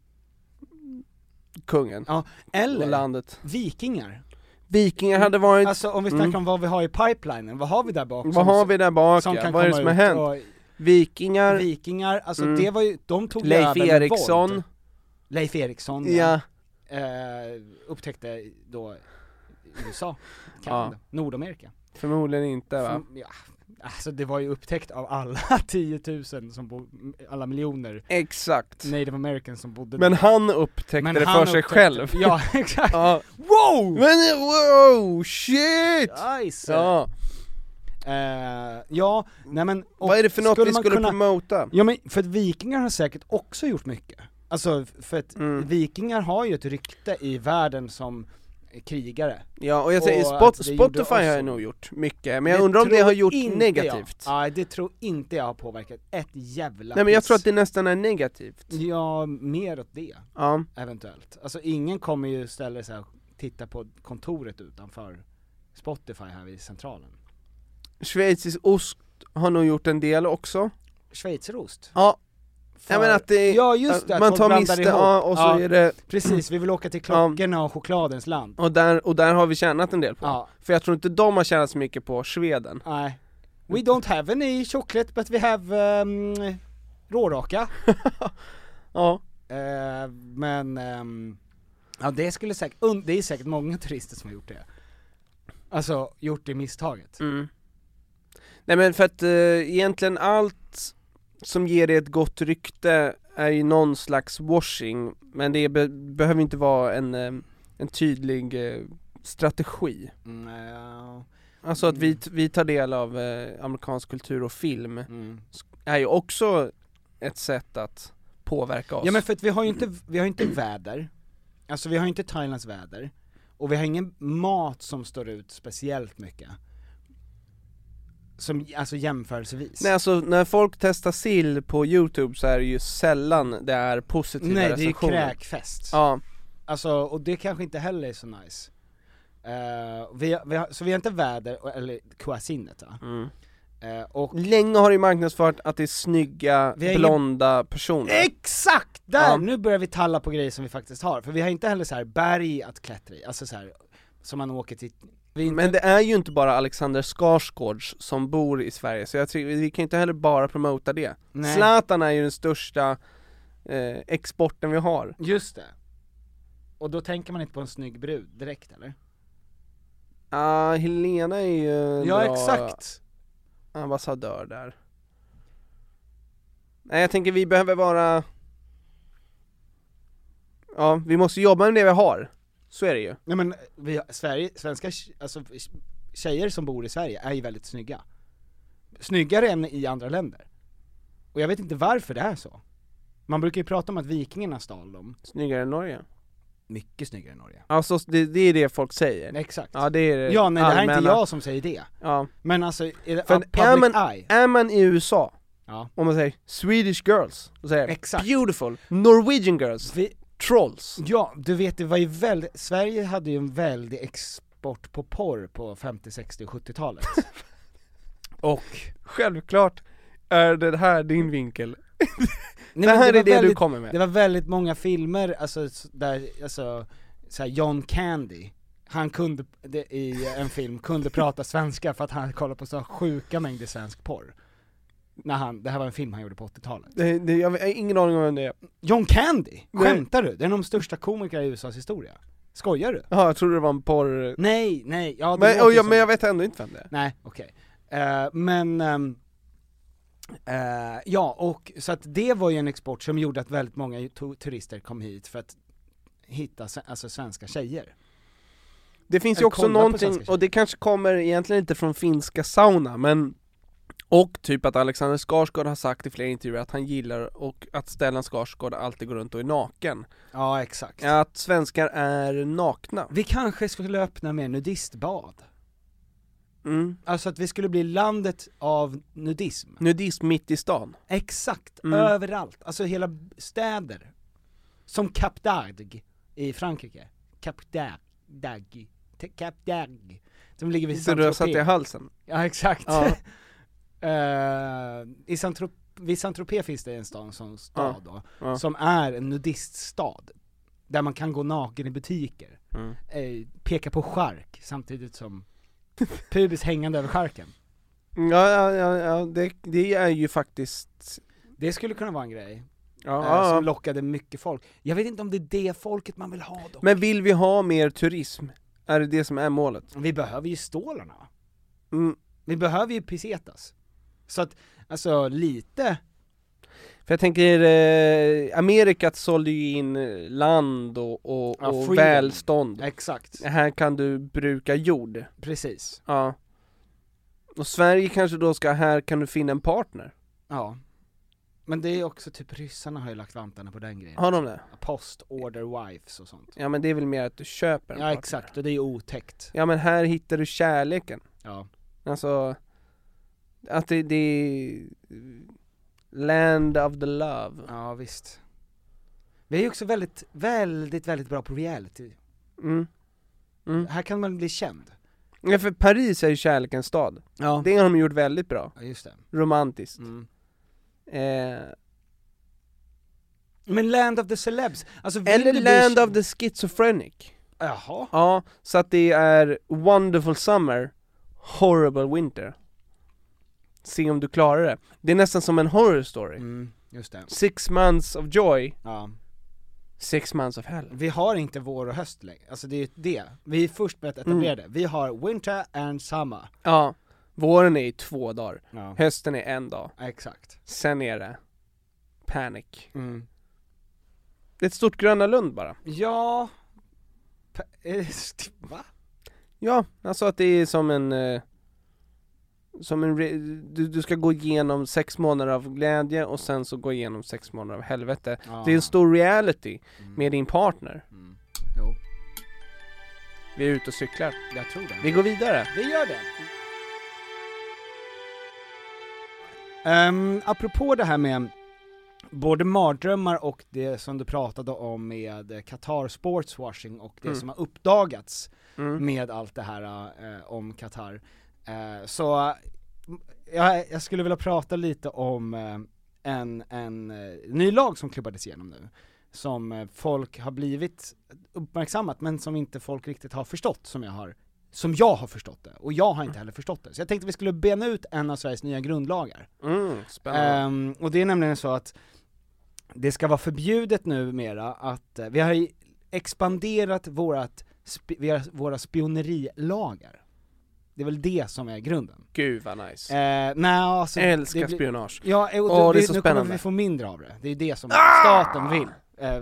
kungen. Ja, eller landet. vikingar. Vikingar hade varit... Alltså om vi snackar mm. om vad vi har i pipelinen, vad har vi där bak? Vad har vi där bak? Som ja? Vad är det som har hänt? Och... Vikingar. Vikingar, alltså mm. det var ju, de tog Leif Eriksson. Våld. Leif Eriksson, ja. ja. Eh, upptäckte då U S A, Kanada, ja. Nordamerika. Förmodligen inte, va? För, ja. Alltså det var ju upptäckt av alla tiotusen som bo, alla miljoner. Exakt. Native Americans som bodde Men där. han upptäckte Men det han för upptäckte, sig själv. Ja, exakt. Ja. Wow! Men wow, shit! Nice. Ja. Uh, ja, nej men vad är det för något vi skulle kunna, promota? Ja men för att vikingar har säkert också gjort mycket. Alltså för att mm. vikingar har ju ett rykte i världen som krigare. Ja, och jag säger Spot, Spotify har jag nog gjort mycket, men jag undrar om det har gjort negativt. Ja, nej, det tror inte jag har påverkat ett jävla Nej, men jag tror att det nästan är negativt. Ja, mer åt det. Ja. Eventuellt. Alltså ingen kommer ju ställa sig och titta på kontoret utanför Spotify här vid centralen. Schweizisk ost har nog gjort en del också. Schweizerost? Ja. För, jag menar att det, ja just det, man tar miste, ja, och så ja, är det precis, vi vill åka till klockorna ja. och chokladens land. Och där, och där har vi tjänat en del på. Ja. För jag tror inte de har tjänat så mycket på Sweden. Nej. We don't have any chocolate but we have um, råraka. Ja. Uh, men um, ja, det skulle säkert, un- det är säkert många turister som har gjort det. Alltså gjort det misstaget. Mm. Nej men för att uh, egentligen allt som ger det ett gott rykte är ju någon slags washing, men det be- behöver inte vara en, en tydlig eh, strategi. Mm, ja. Alltså att vi, vi tar del av eh, amerikansk kultur och film mm. är ju också ett sätt att påverka oss. Ja men för att vi har ju inte, vi har inte väder, Alltså vi har inte Thailands väder, och vi har ingen mat som står ut speciellt mycket. Som, alltså jämförelsevis. Nej, alltså när folk testar sill på YouTube så är det ju sällan det är positiva Nej, recensioner. det är ju kräkfest. Ja. Alltså, och det kanske inte heller är så nice. Uh, vi, vi har, så vi har inte väder, eller kuasinet va? Mm. Uh, och Länge har det ju marknadsfört att det är snygga, ingen... blonda personer. Exakt! Där! Ja. Nu börjar vi talla på grejer som vi faktiskt har. För vi har inte heller så här berg att klättra i, alltså så här, som man åker till. Inte... Men det är ju inte bara Alexander Skarsgårds som bor i Sverige, så jag tycker, vi kan inte heller bara promota det. Nej. Zlatan är ju den största eh, exporten vi har. Just det. Och då tänker man inte på en snygg brud direkt, eller? Ja, uh, Helena är ju Ja, bra exakt. ambassadör där. Nej, jag tänker vi behöver vara... Ja, vi måste jobba med det vi har. Så är det ju. Nej men, vi, Sverige, svenska, alltså tjejer som bor i Sverige är ju väldigt snygga. Snyggare än i andra länder. Och jag vet inte varför det är så. Man brukar ju prata om att vikingarna stal dem. Snyggare än Norge. Mycket snyggare än Norge. Alltså det, det är det folk säger. Exakt. Ja, det är det. Ja, nej, det här är allmänna. inte jag som säger det. Ja. Men alltså, är det För public är man, eye? är man i U S A, ja. Om man säger Swedish girls, och säger exakt. Beautiful, Norwegian girls, Vi, trolls. Ja, du vet, det var ju väldigt, Sverige hade ju en väldig export på porr på femtio, sextio och sjuttiotalet. Och självklart är det här din vinkel. Nej, det här det är det väldigt, du kommer med. Det var väldigt många filmer, alltså där, alltså så här John Candy, han kunde det, i en film kunde prata svenska för att han kollade på så sjuka mängder svensk porr. När han, det här var en film han gjorde på åttiotalet. Det, det, jag har ingen aning om vem det är. John Candy? Skämtar du? Det är en av de största komikerna i U S A:s historia. Skojar du? Ja, jag trodde det var en porr... Nej, nej. Ja, men, och jag, men jag vet ändå inte vem det är. Nej, okej. Okay. Uh, men... Um, uh, ja, och så att det var ju en export som gjorde att väldigt många to- turister kom hit för att hitta alltså, svenska tjejer. Det finns ju också någonting, och det kanske kommer egentligen inte från finska sauna, men och typ att Alexander Skarsgård har sagt i flera intervjuer att han gillar och att Stellan Skarsgård alltid går runt och är naken. Ja, exakt. Att svenskar är nakna. Vi kanske skulle öppna med nudistbad. Mm. Alltså att vi skulle bli landet av nudism. Nudism mitt i stan. Exakt, mm. överallt. Alltså hela städer. Som Cap d'Agde i Frankrike. Cap d'Agde. Cap d'Agde. Som ligger vid Saint-Tropez. Du har satt i halsen. Ja, exakt. Ja. uh, I Saint-Tropez, vid Saint-Tropez finns det en stad, som stad ja. då, ja. som är en nudiststad. Där man kan gå naken i butiker. Mm. Uh, peka på skärk samtidigt som pubis hängande över skärken. Ja, ja, ja, ja det, det är ju faktiskt... Det skulle kunna vara en grej. Ja, uh, ja. Som lockade mycket folk. Jag vet inte om det är det folket man vill ha då. Men vill vi ha mer turism? Är det det som är målet? Vi behöver ju stålarna. Mm. Vi behöver ju pesetas. Så att, alltså lite... För jag tänker, eh, Amerikat sålde ju in land och, och, ja, och välstånd. Exakt. Här kan du bruka jord. Precis. Ja. Och Sverige kanske då ska, här kan du finna en partner. Ja. Men det är också typ, ryssarna har ju lagt vantarna på den grejen. Har de det? Post, order, wives och sånt. Ja, men det är väl mer att du köper en Ja, partner. exakt, och det är ju otäckt. Ja, men här hittar du kärleken. Ja. Alltså, att det, det är land of the love. Ja, visst. Vi är ju också väldigt, väldigt, väldigt bra på reality. Mm. Mm. Här kan man bli känd. Ja, för Paris är ju kärlekens stad. Ja. Det har de gjort väldigt bra. Ja, just det. Romantiskt. Mm. Eh. Men land of the celebs. Alltså, eller land of the schizophrenic. Jaha. Ja, så att det är wonderful summer, horrible winter. Se om du klarar det. Det är nästan som en horror story. Mm, just det. Six months of joy. Ja. Six months of hell. Vi har inte vår och höst längre. Alltså det är det. Vi är först med att etablera mm. det. Vi har winter and summer. Ja. Våren är i två dagar. Ja. Hösten är en dag. Exakt. Sen är det panic. Mm. Det är ett stort Gröna Lund bara. Ja. Va? Ja, alltså att det är som en eh, som en re- du, du ska gå igenom sex månader av glädje och sen så gå igenom sex månader av helvete. Ah. Det är en stor reality mm. med din partner. Mm. Vi är ute och cyklar. Jag tror det. Vi går vidare. Vi gör det. Um, apropå det här med både mardrömmar och det som du pratade om med Qatar sportswashing och det mm. som har uppdagats mm. med allt det här uh, om Qatar. Uh, så uh, jag, jag skulle vilja prata lite om uh, en, en uh, ny lag som klubbades igenom nu. Som uh, folk har blivit uppmärksammat men som inte folk riktigt har förstått som jag har som jag har förstått det, och jag har inte heller förstått det. Så jag tänkte att vi skulle bena ut en av Sveriges nya grundlagar. Mm, spännande. Um, och det är nämligen så att det ska vara förbjudet numera att, uh, vi har expanderat vårat, sp- vi har våra spionerilagar. Det är väl det som är grunden. Gud vad nice. Uh, nej, alltså, älskar det blir, spionage. Ja, och oh, det, det är så nu spännande. kommer vi få mindre av det. Det är det som ah! staten vill. Uh,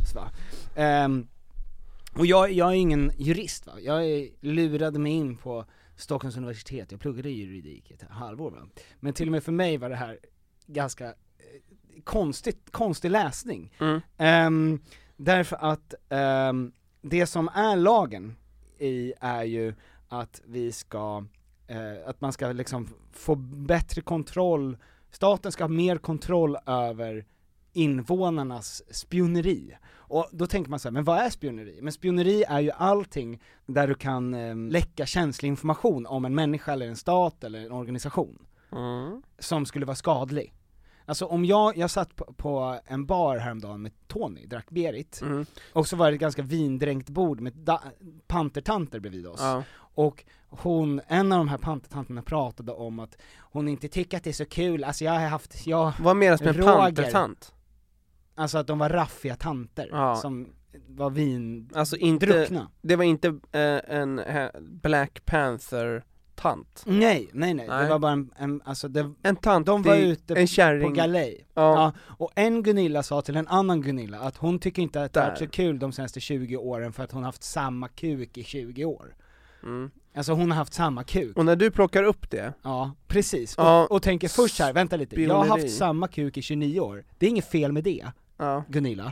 um, Och jag, jag är ingen jurist, va? Jag är, lurade mig in på Stockholms universitet. Jag pluggade juridik ett halvår, va? Men till och med för mig var det här ganska eh, konstigt, konstig läsning. Mm. Um, därför att um, det som är lagen i är ju att vi ska, uh, att man ska liksom få bättre kontroll, staten ska ha mer kontroll över invånarnas spioneri. Och då tänker man så här, men vad är spioneri? Men spioneri är ju allting där du kan eh, läcka känslig information om en människa eller en stat eller en organisation mm. som skulle vara skadlig. Alltså om jag, jag satt på, på en bar häromdagen med Tony, drack Berit, mm. och så var det ett ganska vindränkt bord med da- pantertanter bredvid oss. Ja. Och hon, en av de här pantertanterna pratade om att hon inte tycker att det är så kul. Alltså jag har haft, jag Vad menas med en pantertant? Alltså att de var raffiga tanter ja. som var vin alltså inte, druckna. Det var inte äh, en äh, Black Panther tant. Nej, nej, nej. nej. Det var bara en, en alltså det, en tant. De var ute en kärring. på galej. Ja. Ja. Och en Gunilla sa till en annan Gunilla att hon tycker inte att det är så kul de senaste tjugo åren för att hon har haft samma kuk i tjugo år. Mm. Alltså hon har haft samma kuk. Och när du plockar upp det. Ja, precis. Och, ja. och tänker först här, vänta lite. Spioneri. Jag har haft samma kuk i tjugonio år. Det är inget fel med det. Ja. Gunilla.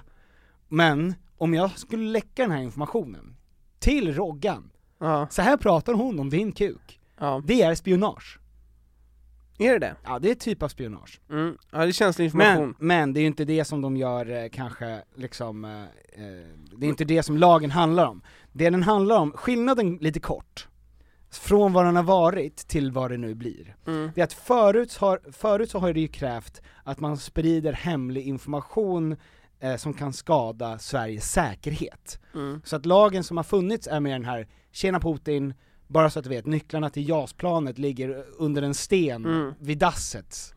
Men om jag skulle läcka den här informationen till Roggan, ja. så här pratar hon om din kuk. Ja. Det är spionage. Är det det? Ja, det är typ av spionage. Mm. Ja, det är känslig information. Men, men det är ju inte det som de gör eh, kanske liksom, eh, det är inte det som lagen handlar om. Det den handlar om, skillnaden lite kort, från vad den har varit till vad det nu blir. Mm. Det är att förut, har, förut så har det ju krävt att man sprider hemlig information eh, som kan skada Sveriges säkerhet. Mm. Så att lagen som har funnits är med den här, tjena Putin, bara så att du vet, nycklarna till JAS-planet ligger under en sten mm. vid dasset.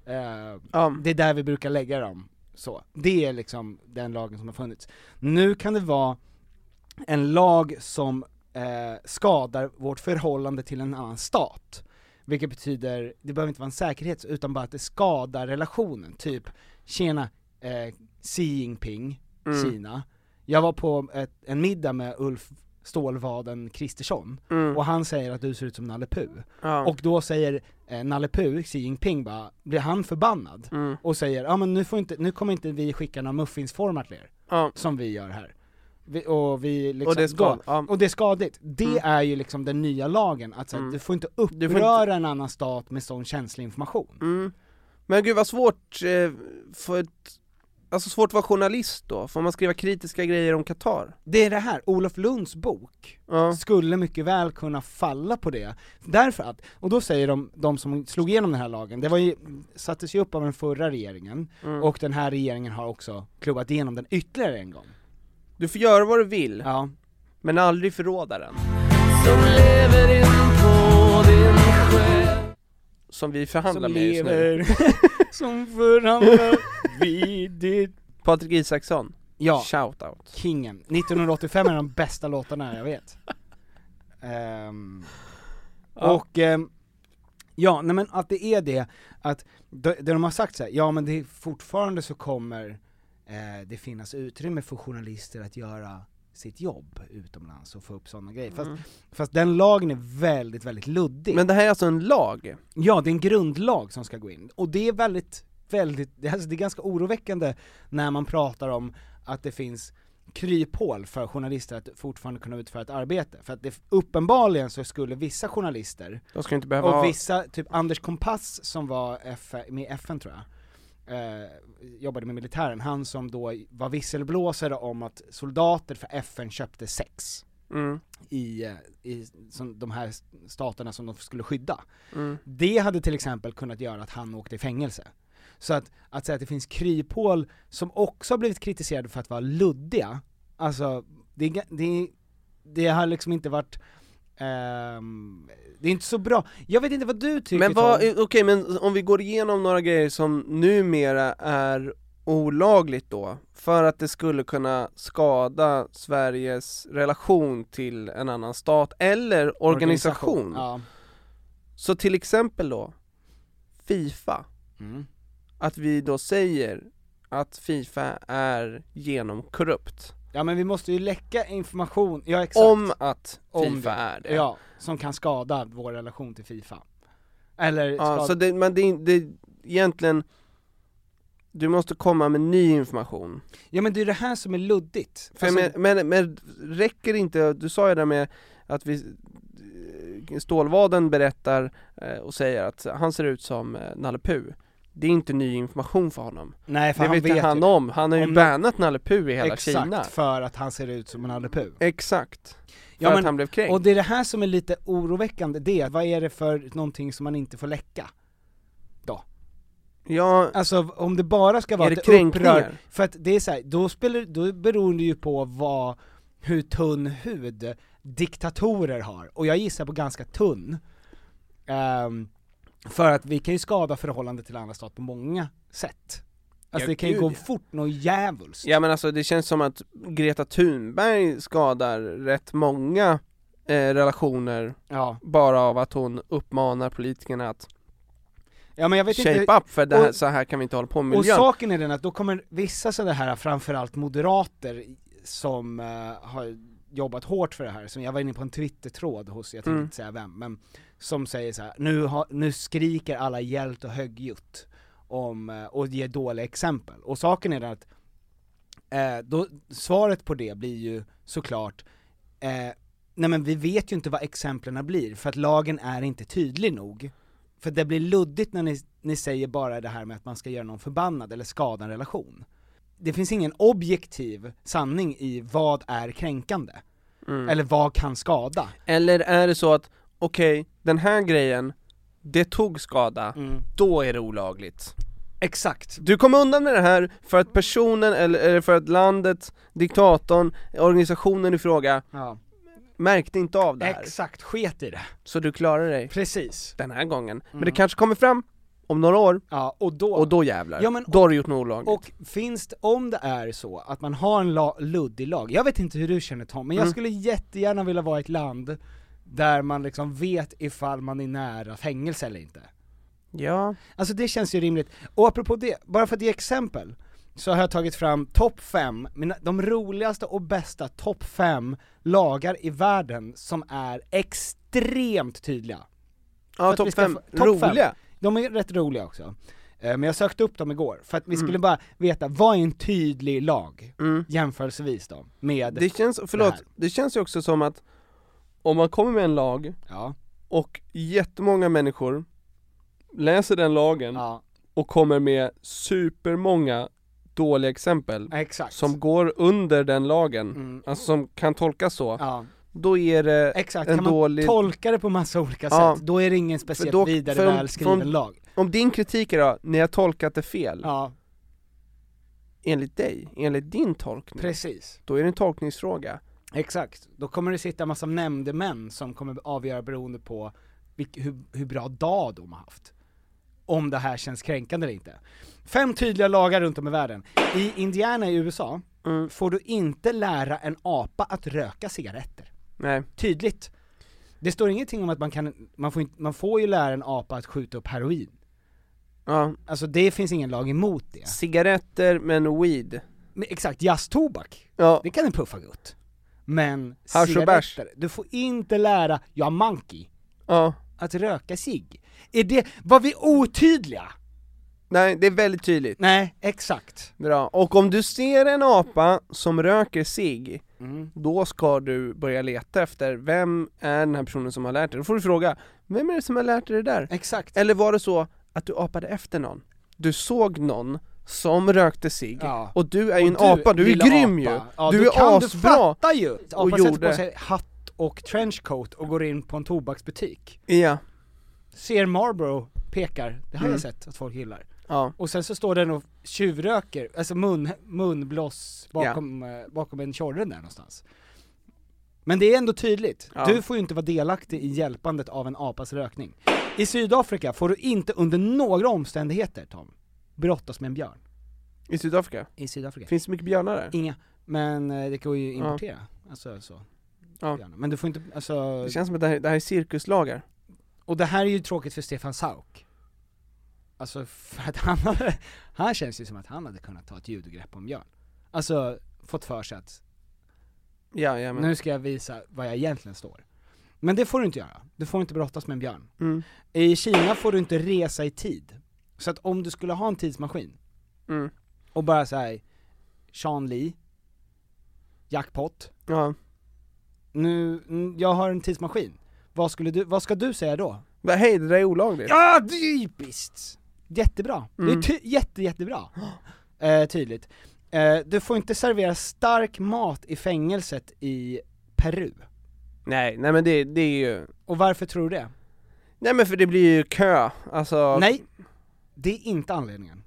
Eh, um. Det är där vi brukar lägga dem. Så. Det är liksom den lagen som har funnits. Nu kan det vara en lag som Eh, skadar vårt förhållande till en annan stat. Vilket betyder, det behöver inte vara en säkerhet utan bara att det skadar relationen. Typ, tjena eh, Xi Jinping, mm. Kina. Jag var på ett, en middag med Ulf Stålvaden Kristersson mm. och han säger att du ser ut som Nalle Puh. Ja. Och då säger eh, Nalle Puh, Xi Jinping bara, blir han förbannad mm. och säger, ja ah, men nu, får inte, nu kommer inte vi skicka några muffinsformar till er ja. som vi gör här. Vi, och, vi liksom, och, det är skad, ja. och det är skadigt. Det mm. är ju liksom den nya lagen att så, mm. du får inte uppröra får inte... en annan stat med sån känslig information. Mm. Men gud vad svårt eh, för ett, alltså svårt att vara journalist då. Får man skriva kritiska grejer om Qatar? Det är det här, Olof Lunds bok ja. skulle mycket väl kunna falla på det. Därför att, och då säger de, de som slog igenom den här lagen, det var ju, sattes ju upp av den förra regeringen mm. och den här regeringen har också klubbat igenom den ytterligare en gång. Du får göra vad du vill, ja. men aldrig förråda den. Som lever in på din själ. Som vi förhandlar som med just nu. Som förhandlar vid ditt... Patrik Isaksson. Ja. Shoutout. Kingen. nittonhundraåttiofem är de bästa låtarna jag vet. Um, ja. Och um, ja, nej men att det är det att det de har sagt så här, ja men det är fortfarande så kommer Eh, det finns utrymme för journalister att göra sitt jobb utomlands och få upp sådana grejer. Fast, mm. fast den lagen är väldigt, väldigt luddig. Men det här är alltså en lag? Ja, det är en grundlag som ska gå in. Och det är väldigt, väldigt, det är, alltså, det är ganska oroväckande när man pratar om att det finns kryphål för journalister att fortfarande kunna utföra ett arbete. För att det, uppenbarligen så skulle vissa journalister, de ska inte behöva och ha... vissa, typ Anders Kompass som var F, med i F N tror jag, eh, jobbade med militären, han som då var visselblåsare om att soldater för F N köpte sex mm. i, i som de här staterna som de skulle skydda. Mm. Det hade till exempel kunnat göra att han åkte i fängelse. Så att, att säga att det finns kryphål som också har blivit kritiserade för att vara luddiga, alltså det, det, det har liksom inte varit um, det är inte så bra. Jag vet inte vad du tycker. Men vad, okej, okay, men om vi går igenom några grejer som numera är olagligt då, för att det skulle kunna skada Sveriges relation till en annan stat eller organisation, organisation. Ja. Så till exempel då FIFA. Mm. Att vi då säger att FIFA är genomkorrupt. Ja, men vi måste ju läcka information, ja, exakt. Om att FIFA Om det, är det. Ja, som kan skada vår relation till FIFA. Eller ja, skada... så det, men det, det egentligen, du måste komma med ny information. Ja, men det är det här som är luddigt. För alltså... men, men, men räcker inte, du sa ju det med att vi Stålvaden berättar eh, och säger att han ser ut som eh, Nalle Puh. Det är inte ny information för honom. Nej, för det han vet han om. Han har ju bannat Nalle Puh i hela exakt, Kina. Exakt, för att han ser ut som en Nalle Puh. Exakt. För ja, men, att han blev kränkt. Och det är det här som är lite oroväckande. Det, vad är det för någonting som man inte får läcka? Då. Ja. Alltså om det bara ska vara är det kränkningar? För att det är så här, då, spelar, då beror det ju på vad, hur tunn hud diktatorer har. Och jag gissar på ganska tunn. Um, För att vi kan ju skada förhållandet till andra stat på många sätt. Alltså ja, det kan ju gå fort något djävulskt. Ja, men alltså det känns som att Greta Thunberg skadar rätt många eh, relationer ja. bara av att hon uppmanar politikerna att ja, men jag vet shape inte, up för det här, och, så här kan vi inte hålla på med miljön. Och saken är den att då kommer vissa sådana här, framförallt moderater som uh, har jobbat hårt för det här, som jag var inne på en Twitter-tråd hos, jag tänkte mm. inte säga vem, men som säger så här: nu, ha, nu skriker alla hjält och högljutt om, och ger dåliga exempel. Och saken är att eh, då, svaret på det blir ju såklart eh, nej men vi vet ju inte vad exemplen blir, för att lagen är inte tydlig nog. För det blir luddigt när ni, ni säger bara det här med att man ska göra någon förbannad eller skada en relation. Det finns ingen objektiv sanning i vad är kränkande. Mm. Eller vad kan skada. Eller är det så att okej, okay, den här grejen, det tog skada, mm. då är det olagligt. Exakt. Du kom undan med det här för att personen, eller, eller för att landet, diktatorn, organisationen i fråga ja. märkte inte av det här. Exakt, sket i det. Så du klarar dig. Precis. Den här gången. Mm. Men det kanske kommer fram om några år. Ja, och då, och då jävlar. Ja, men, då har du gjort något olagligt. Och finns det, om det är så att man har en la, luddig lag, jag vet inte hur du känner Tom, men mm. jag skulle jättegärna vilja vara i ett land där man liksom vet ifall man är nära fängelse eller inte. Ja. Alltså det känns ju rimligt. Och apropå det, bara för att ge exempel, så har jag tagit fram topp fem, de roligaste och bästa topp fem lagar i världen som är extremt tydliga. Ja, topp fem roliga. Fem. De är rätt roliga också. Men jag sökte upp dem igår för att vi skulle mm. bara veta vad är en tydlig lag mm. jämförelsevis då med det känns, förlåt, det, det känns ju också som att om man kommer med en lag ja. och jättemånga människor läser den lagen ja. och kommer med supermånga dåliga exempel Exakt. som går under den lagen, mm. alltså som kan tolkas så, ja. då är det Exakt. en kan dålig... man tolka det på massa olika ja. sätt, då är det ingen speciellt då, vidare väl skriven om, lag. Om din kritik är då, ni har tolkat det fel, ja. enligt dig, enligt din tolkning, precis. Då är det en tolkningsfråga. Exakt, då kommer det sitta en massa nämndemän som kommer avgöra beroende på vilk, hur, hur bra dag de har haft, om det här känns kränkande eller inte. Fem tydliga lagar runt om i världen. I Indiana i U S A mm. får du inte lära en apa att röka cigaretter. Nej. Tydligt. Det står ingenting om att man kan, man får, inte, man får ju lära en apa att skjuta upp heroin. Ja. Alltså det finns ingen lag emot det. Cigaretter men weed. Men exakt, jazztobak. Ja. Det kan en puffa gott. Men Hasch cigaretter, du får inte lära, ja monkey, ja. att röka cigg. Är det, var vi otydliga? Nej, det är väldigt tydligt. Nej, exakt. Bra. Och om du ser en apa som röker cigg, Mm. då ska du börja leta efter vem är den här personen som har lärt dig. Då får du fråga, vem är det som har lärt dig det där? Exakt. Eller var det så att du apade efter någon? Du såg någon som rökte cigg, Ja. och du är Och ju en du apa, du är lilla grym apa. ju! Ja, du då är kan du asbra! fatta ju! Och Apan sätter gjorde- på sig hatt och trenchcoat och går in på en tobaksbutik. Ja. Ser Marlboro, pekar, det har Mm. jag sett att folk gillar. Ja. Och sen så står den och tjuvröker, alltså mun, munblås bakom, eh, bakom en tjorren där någonstans. Men det är ändå tydligt, Ja. du får ju inte vara delaktig i hjälpandet av en apas rökning. I Sydafrika får du inte under några omständigheter, Tom, brottas med en björn. I Sydafrika? I Sydafrika. Finns det mycket björnar där? Inga, men eh, det går ju importera, alltså så. Ja. Björnar. Men du får inte, alltså... Det känns som att det här, det här är cirkuslagar. Och det här är ju tråkigt för Stefan Sauk. Alltså för att han hade, han känns ju som att han hade kunnat ta ett judogrepp om björn. Alltså fått för sig att Ja, ja, men. nu ska jag visa vad jag egentligen står. Men det får du inte göra. Du får inte brottas med en björn. Mm. I Kina får du inte resa i tid. Så att om du skulle ha en tidsmaskin Mm. och bara säga Sean Lee, jackpot, Ja. nu, mm, jag har en tidsmaskin. Vad skulle du, vad ska du säga då? Men hej, det där är olagligt. Ja, typiskt! Jättebra, Mm. det är ty- jätte, jättebra. Eh, tydligt. Eh, du får inte servera stark mat i fängelset i Peru. Nej, nej men det, det är ju... Och varför tror du det? Nej men för det blir ju kö, alltså... Nej, det är inte anledningen.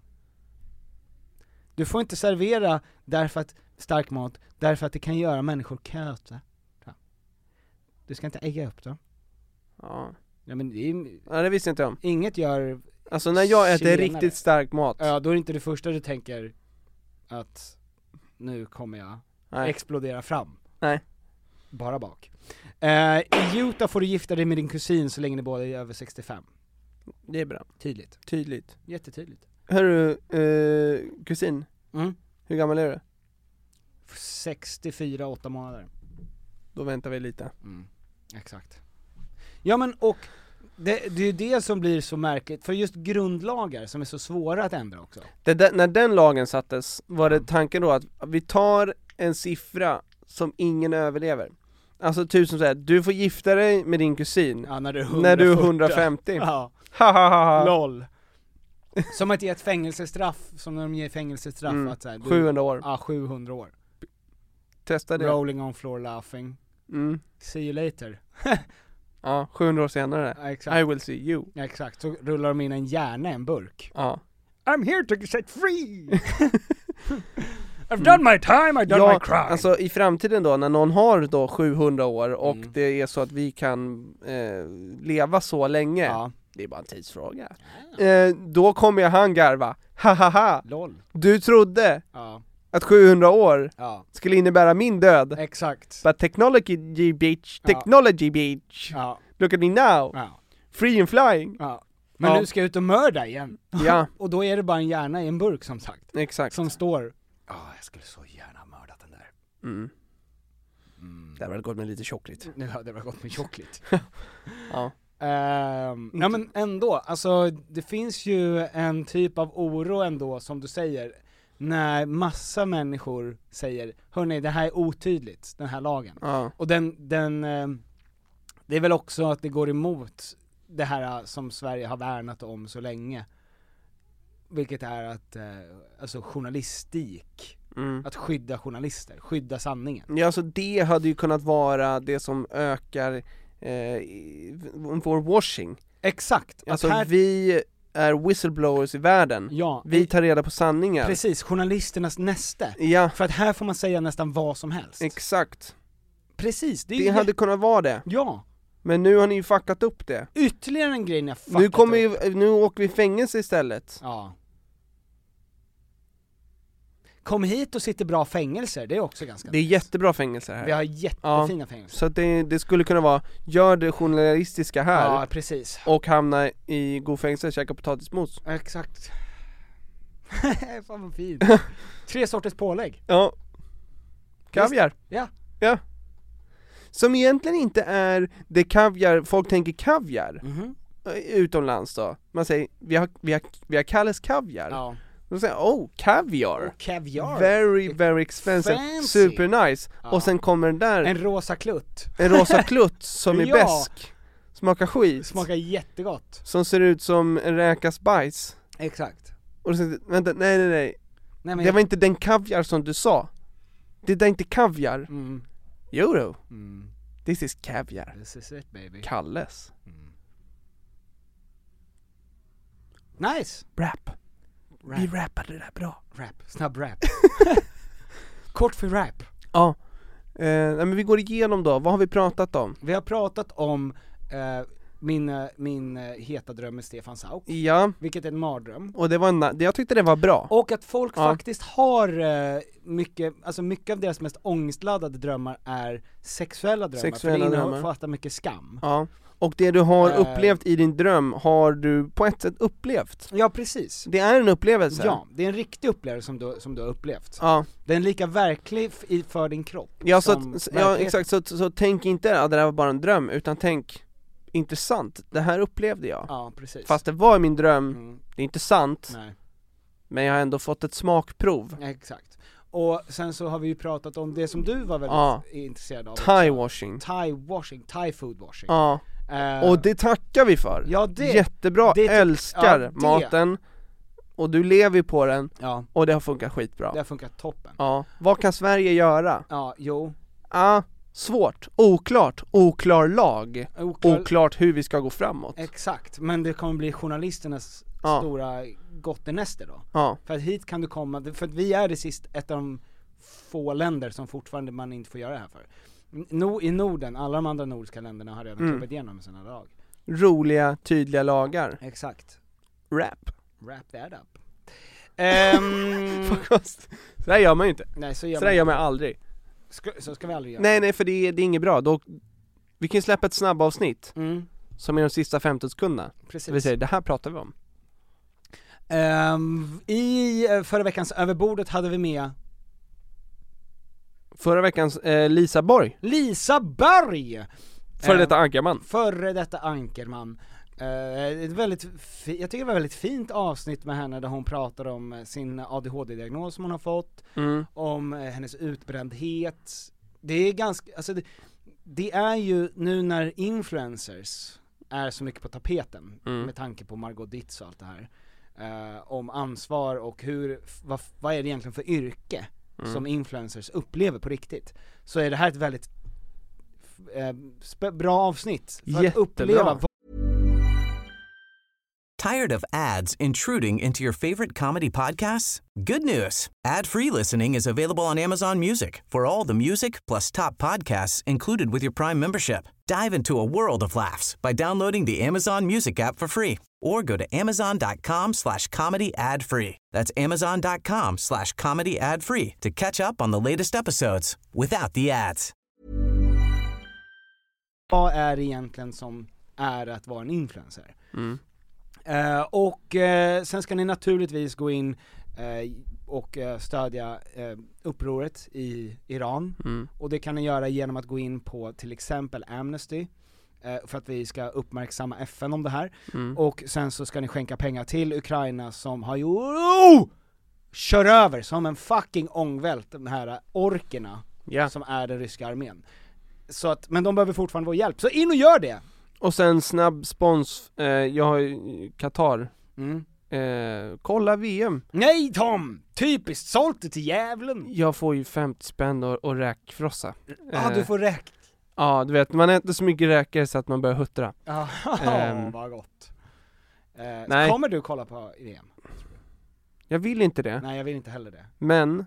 Du får inte servera därför att stark mat, därför att det kan göra människor köta. Du ska inte ägga upp dem. Ja. Ja, men det är, Ja, det visste inte jag om. inget gör... Alltså när jag äter Tjenare. riktigt stark mat. Ja, då är det inte det första du tänker att nu kommer jag Nej. explodera fram. Nej. Bara bak. Eh, I Utah får du gifta dig med din kusin så länge ni båda är över sextiofem. Det är bra. Tydligt. Tydligt. Jättetydligt. Hörru, eh, kusin. Mm. Hur gammal är du? sextiofyra, åtta månader. Då väntar vi lite. Mm. Exakt. Ja men och det, det är ju det som blir så märkligt, för just grundlagar som är så svåra att ändra också. Det, där, när den lagen sattes var det tanken då att vi tar en siffra som ingen överlever. Alltså tusen såhär, du får gifta dig med din kusin Ja, när du är när du är hundrafyrtio. hundrafemtio. Ja. Ha ha ha ha. LOL. Som att ge ett fängelsestraff, som när de ger fängelsestraff Mm. att så här, du, sjuhundra år. Ja, sjuhundra år. Testa det. Rolling on floor laughing. Mm. See you later. Ja, sjuhundra år senare. Ja, exakt. I will see you. Ja, exakt. Så rullar de in en hjärna i en burk. Ja. I'm here to set free! I've done my time, I've done Ja, my crime! alltså i framtiden då, när någon har då sjuhundra år och Mm. det är så att vi kan eh, leva så länge, Ja. det är bara en tidsfråga, eh, då kommer jag han garva, hahaha, LOL. du trodde Ja. att sjuhundra år Ja. skulle innebära min död, Exakt. but technology bitch, Ja. technology bitch, Ja. look at me now, Ja. free and flying. Ja. Men Ja. nu ska jag ut och mörda igen. Ja, Och då är det bara en hjärna i en burk som sagt. exakt. Som står, ja jag skulle så gärna ha mördat den där. Mm. Mm. Det hade väl gått med lite tjockligt. Nu hade det väl gått med tjockligt. Ja. Ehm, ja men ändå, alltså det finns ju en typ av oro ändå som du säger, när massa människor säger, hörni det här är otydligt, den här lagen. Ja. Och den, den ehm, det är väl också att det går emot det här som Sverige har värnat om så länge. Vilket är att, eh, alltså journalistik, Mm. att skydda journalister, skydda sanningen. Ja, alltså det hade ju kunnat vara det som ökar eh, i- vår washing. Exakt, att Alltså här, vi är whistleblowers i världen. ja, Vi tar reda på sanningar. precis, journalisternas näste. Ja, För att här får man säga nästan vad som helst. exakt. Precis, det är Det ju hade jä- kunnat vara det. ja, Men nu har ni ju fuckat upp det. ytterligare en grej ni har fuckat Nu kommer upp. ju, nu åker vi i fängelse istället. Ja. Kom hit och sitt i bra fängelser, det är också ganska Det är nice. jättebra fängelser här. Vi har jättefina fängelser. Så att det, det skulle kunna vara, gör det journalistiska här Ja, precis. och hamna i god fängelse och käka potatismos. Exakt. Fan vad fint. Tre sorters pålägg. Ja. Kaviar. Ja. Ja. Som egentligen inte är det kaviar, folk tänker kaviar. Mhm. utomlands då, man säger vi har, vi har, vi har Kalles kaviar. Ja. Då säger oh, caviar. Oh, caviar. Very, very expensive. Fancy. Super nice. Ja. Och sen kommer den där en rosa klutt. En rosa klutt som är Ja. besk. Smakar skit. Smakar jättegott. Som ser ut som en räkas bajs. Exakt. Och så, vänta, nej nej nej. Nej, men det jag... var inte den kaviar som du sa. Det är inte kaviar. Mm. Jo då. Mm. This is caviar. This is it, baby. Kalles. Mm. Nice. Rap. Rap. Vi rappade det där bra. Rap. Snabb rap. Kort för rap. Ja. Eh, men vi går igenom då. Vad har vi pratat om? Vi har pratat om eh, min, eh, min eh, heta dröm med Stefan Sauk. Ja. Vilket är en mardröm. Och det var en, jag tyckte det var bra. Och att folk ja. faktiskt har eh, mycket, alltså mycket av deras mest ångestladdade drömmar är sexuella drömmar. Sexuella för det drömmar. innefattar mycket skam. Ja. Och det du har Eh. upplevt i din dröm har du på ett sätt upplevt. Ja, precis. Det är en upplevelse. Ja, det är en riktig upplevelse som du, som du har upplevt. Ja. Den är lika verklig f- i, för din kropp. Ja, så som att, ja verkligheten. exakt, så, så tänk inte att det där var bara en dröm, utan tänk intressant, det här upplevde jag. Ja, precis. Fast det var min dröm, Mm. det är inte sant, Nej. men jag har ändå fått ett smakprov. Exakt. Och sen så har vi ju pratat om det som du var väldigt Ja. intresserad av. Thai också. washing. Thai washing, Thai food washing. Ja. Eh, Och det tackar vi för. Ja, det- Jättebra, det- älskar ja, det- maten. Och du lever ju på den, Ja, och det har funkat skitbra. det har funkat toppen. Ja. Vad kan Sverige göra? Ja, jo. Ah, svårt, oklart, oklar lag, Oklar- oklart hur vi ska gå framåt. Exakt, men det kommer bli journalisternas Ja. stora gottenäste då. Ja. För att hit kan du komma, för att vi är det sist, ett av de få länder som fortfarande man inte får göra det här för. No, I Norden, alla de andra nordiska länderna har redan Mm. klubbat igenom med sina lag. Roliga, tydliga lagar. Exakt. Rap. Wrap that up. Ehm, Så där gör man ju inte. nej, så gör Så där man gör man aldrig. ska, så ska vi aldrig göra. Nej nej, för det är, det är inget bra. Då, vi kan ju släppa ett snabbavsnitt Mm, som är de sista femton sekunderna. precis. Det vill säga, det här pratar vi om. Ehm, I eh, förra veckans överbordet hade vi med Förra veckans eh, Lisa Borg, Lisa Berg! före Ehm, detta Ankarman. Före detta Ankerman. Uh, ett väldigt fi- jag tycker det var ett väldigt fint avsnitt med henne där hon pratar om eh, sin A D H D-diagnos som hon har fått, Mm. om eh, hennes utbrändhet. Det är ganska, alltså det, det är ju nu när influencers är så mycket på tapeten, Mm. med tanke på Margot Ditz och allt det här, eh, om ansvar och hur, f- vad, vad är det egentligen för yrke Mm. som influencers upplever på riktigt, så är det här ett väldigt eh, sp- bra avsnitt för att Jättebra. uppleva. Tired of ads intruding into your favorite comedy podcasts? Good news. Ad-free listening is available on Amazon Music for all the music plus top podcasts included with your Prime membership. Dive into a world of laughs by downloading the Amazon Music app for free or go to amazon.com slash comedy ad free. That's amazon.com slash comedy ad free to catch up on the latest episodes without the ads. Vad är det egentligen som är att vara en influencer? Mm. Eh, och eh, sen ska ni naturligtvis gå in eh, och eh, stödja eh, upproret i Iran. Mm. Och det kan ni göra genom att gå in på till exempel Amnesty, eh, för att vi ska uppmärksamma F N om det här. Mm. Och sen så ska ni skänka pengar till Ukraina som har gjort oh! kör över som en fucking ångvält de här orkerna Ja. som är den ryska armén. Så att, men de behöver fortfarande vår hjälp, så in och gör det! Och sen snabb spons, eh, jag har ju Qatar. Mm. Eh, kolla V M. Nej Tom! Typiskt, sålt det till djävulen! Jag får ju femtio spänn och, och räkfrossa. Ja, Eh, du får räkna. Ja, du vet, man äter så mycket räkor så att man börjar huttra. Ja, Ehm. vad gott. Eh, Nej. kommer du kolla på V M? Jag vill inte det, Nej, jag vill inte heller det. men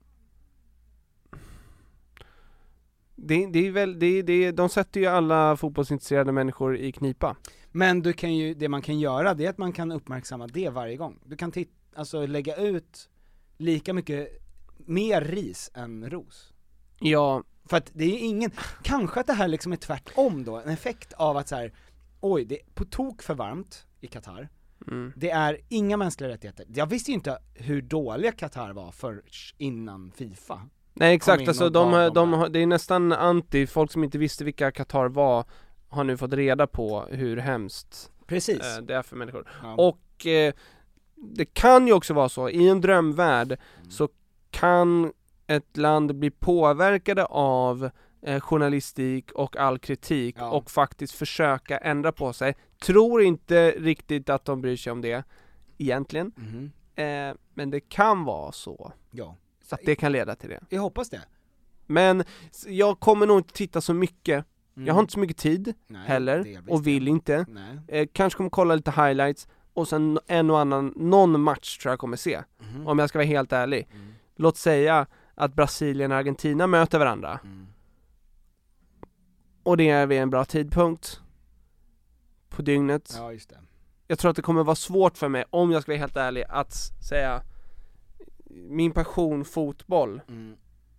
det, det är väl, det, det, de sätter ju alla fotbollsintresserade människor i knipa. Men du kan ju, det man kan göra, det är att man kan uppmärksamma det varje gång. Du kan titta, alltså lägga ut lika mycket, mer ris än ros. Ja, För att det är ingen, kanske att det här liksom är tvärtom då, en effekt av att så här, oj, det är på tok för varmt i Qatar. mm. Det är inga mänskliga rättigheter. Jag visste ju inte hur dåliga Qatar var för innan FIFA. Nej Kom exakt, in alltså och de, gav de, dem de, där. det är nästan anti, folk som inte visste vilka Qatar var har nu fått reda på hur hemskt Precis. eh, det är för människor. Ja. Och eh, det kan ju också vara så, i en drömvärld mm. så kan ett land bli påverkade av eh, journalistik och all kritik ja. och faktiskt försöka ändra på sig. Tror inte riktigt att de bryr sig om det egentligen. Mm. Eh, men det kan vara så. Ja. Så att det kan leda till det. Jag hoppas det. Men jag kommer nog inte titta så mycket. Mm. Jag har inte så mycket tid Nej, heller och vill inte. Eh, kanske kommer kolla lite highlights och sen en och annan, någon match tror jag kommer se. Mm. Om jag ska vara helt ärlig. Mm. Låt säga att Brasilien och Argentina möter varandra. Mm. Och det är vid en bra tidpunkt på dygnet. Ja, just det. Jag tror att det kommer vara svårt för mig, om jag ska vara helt ärlig, att säga min passion fotboll. Mm.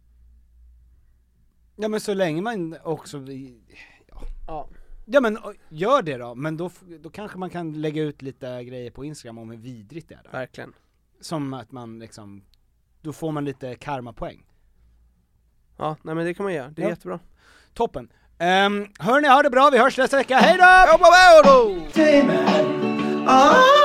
Ja, men så länge man också ja. Ja. Ja, men gör det då. Men då, då kanske man kan lägga ut lite grejer på Instagram om hur vidrigt det är där. Verkligen. Som att man liksom, då får man lite karmapoäng. Ja, nej men det kan man göra. Det är ja. jättebra. Toppen. Um, hörni, ha det bra. Vi hörs nästa vecka. Hej då! Hej då!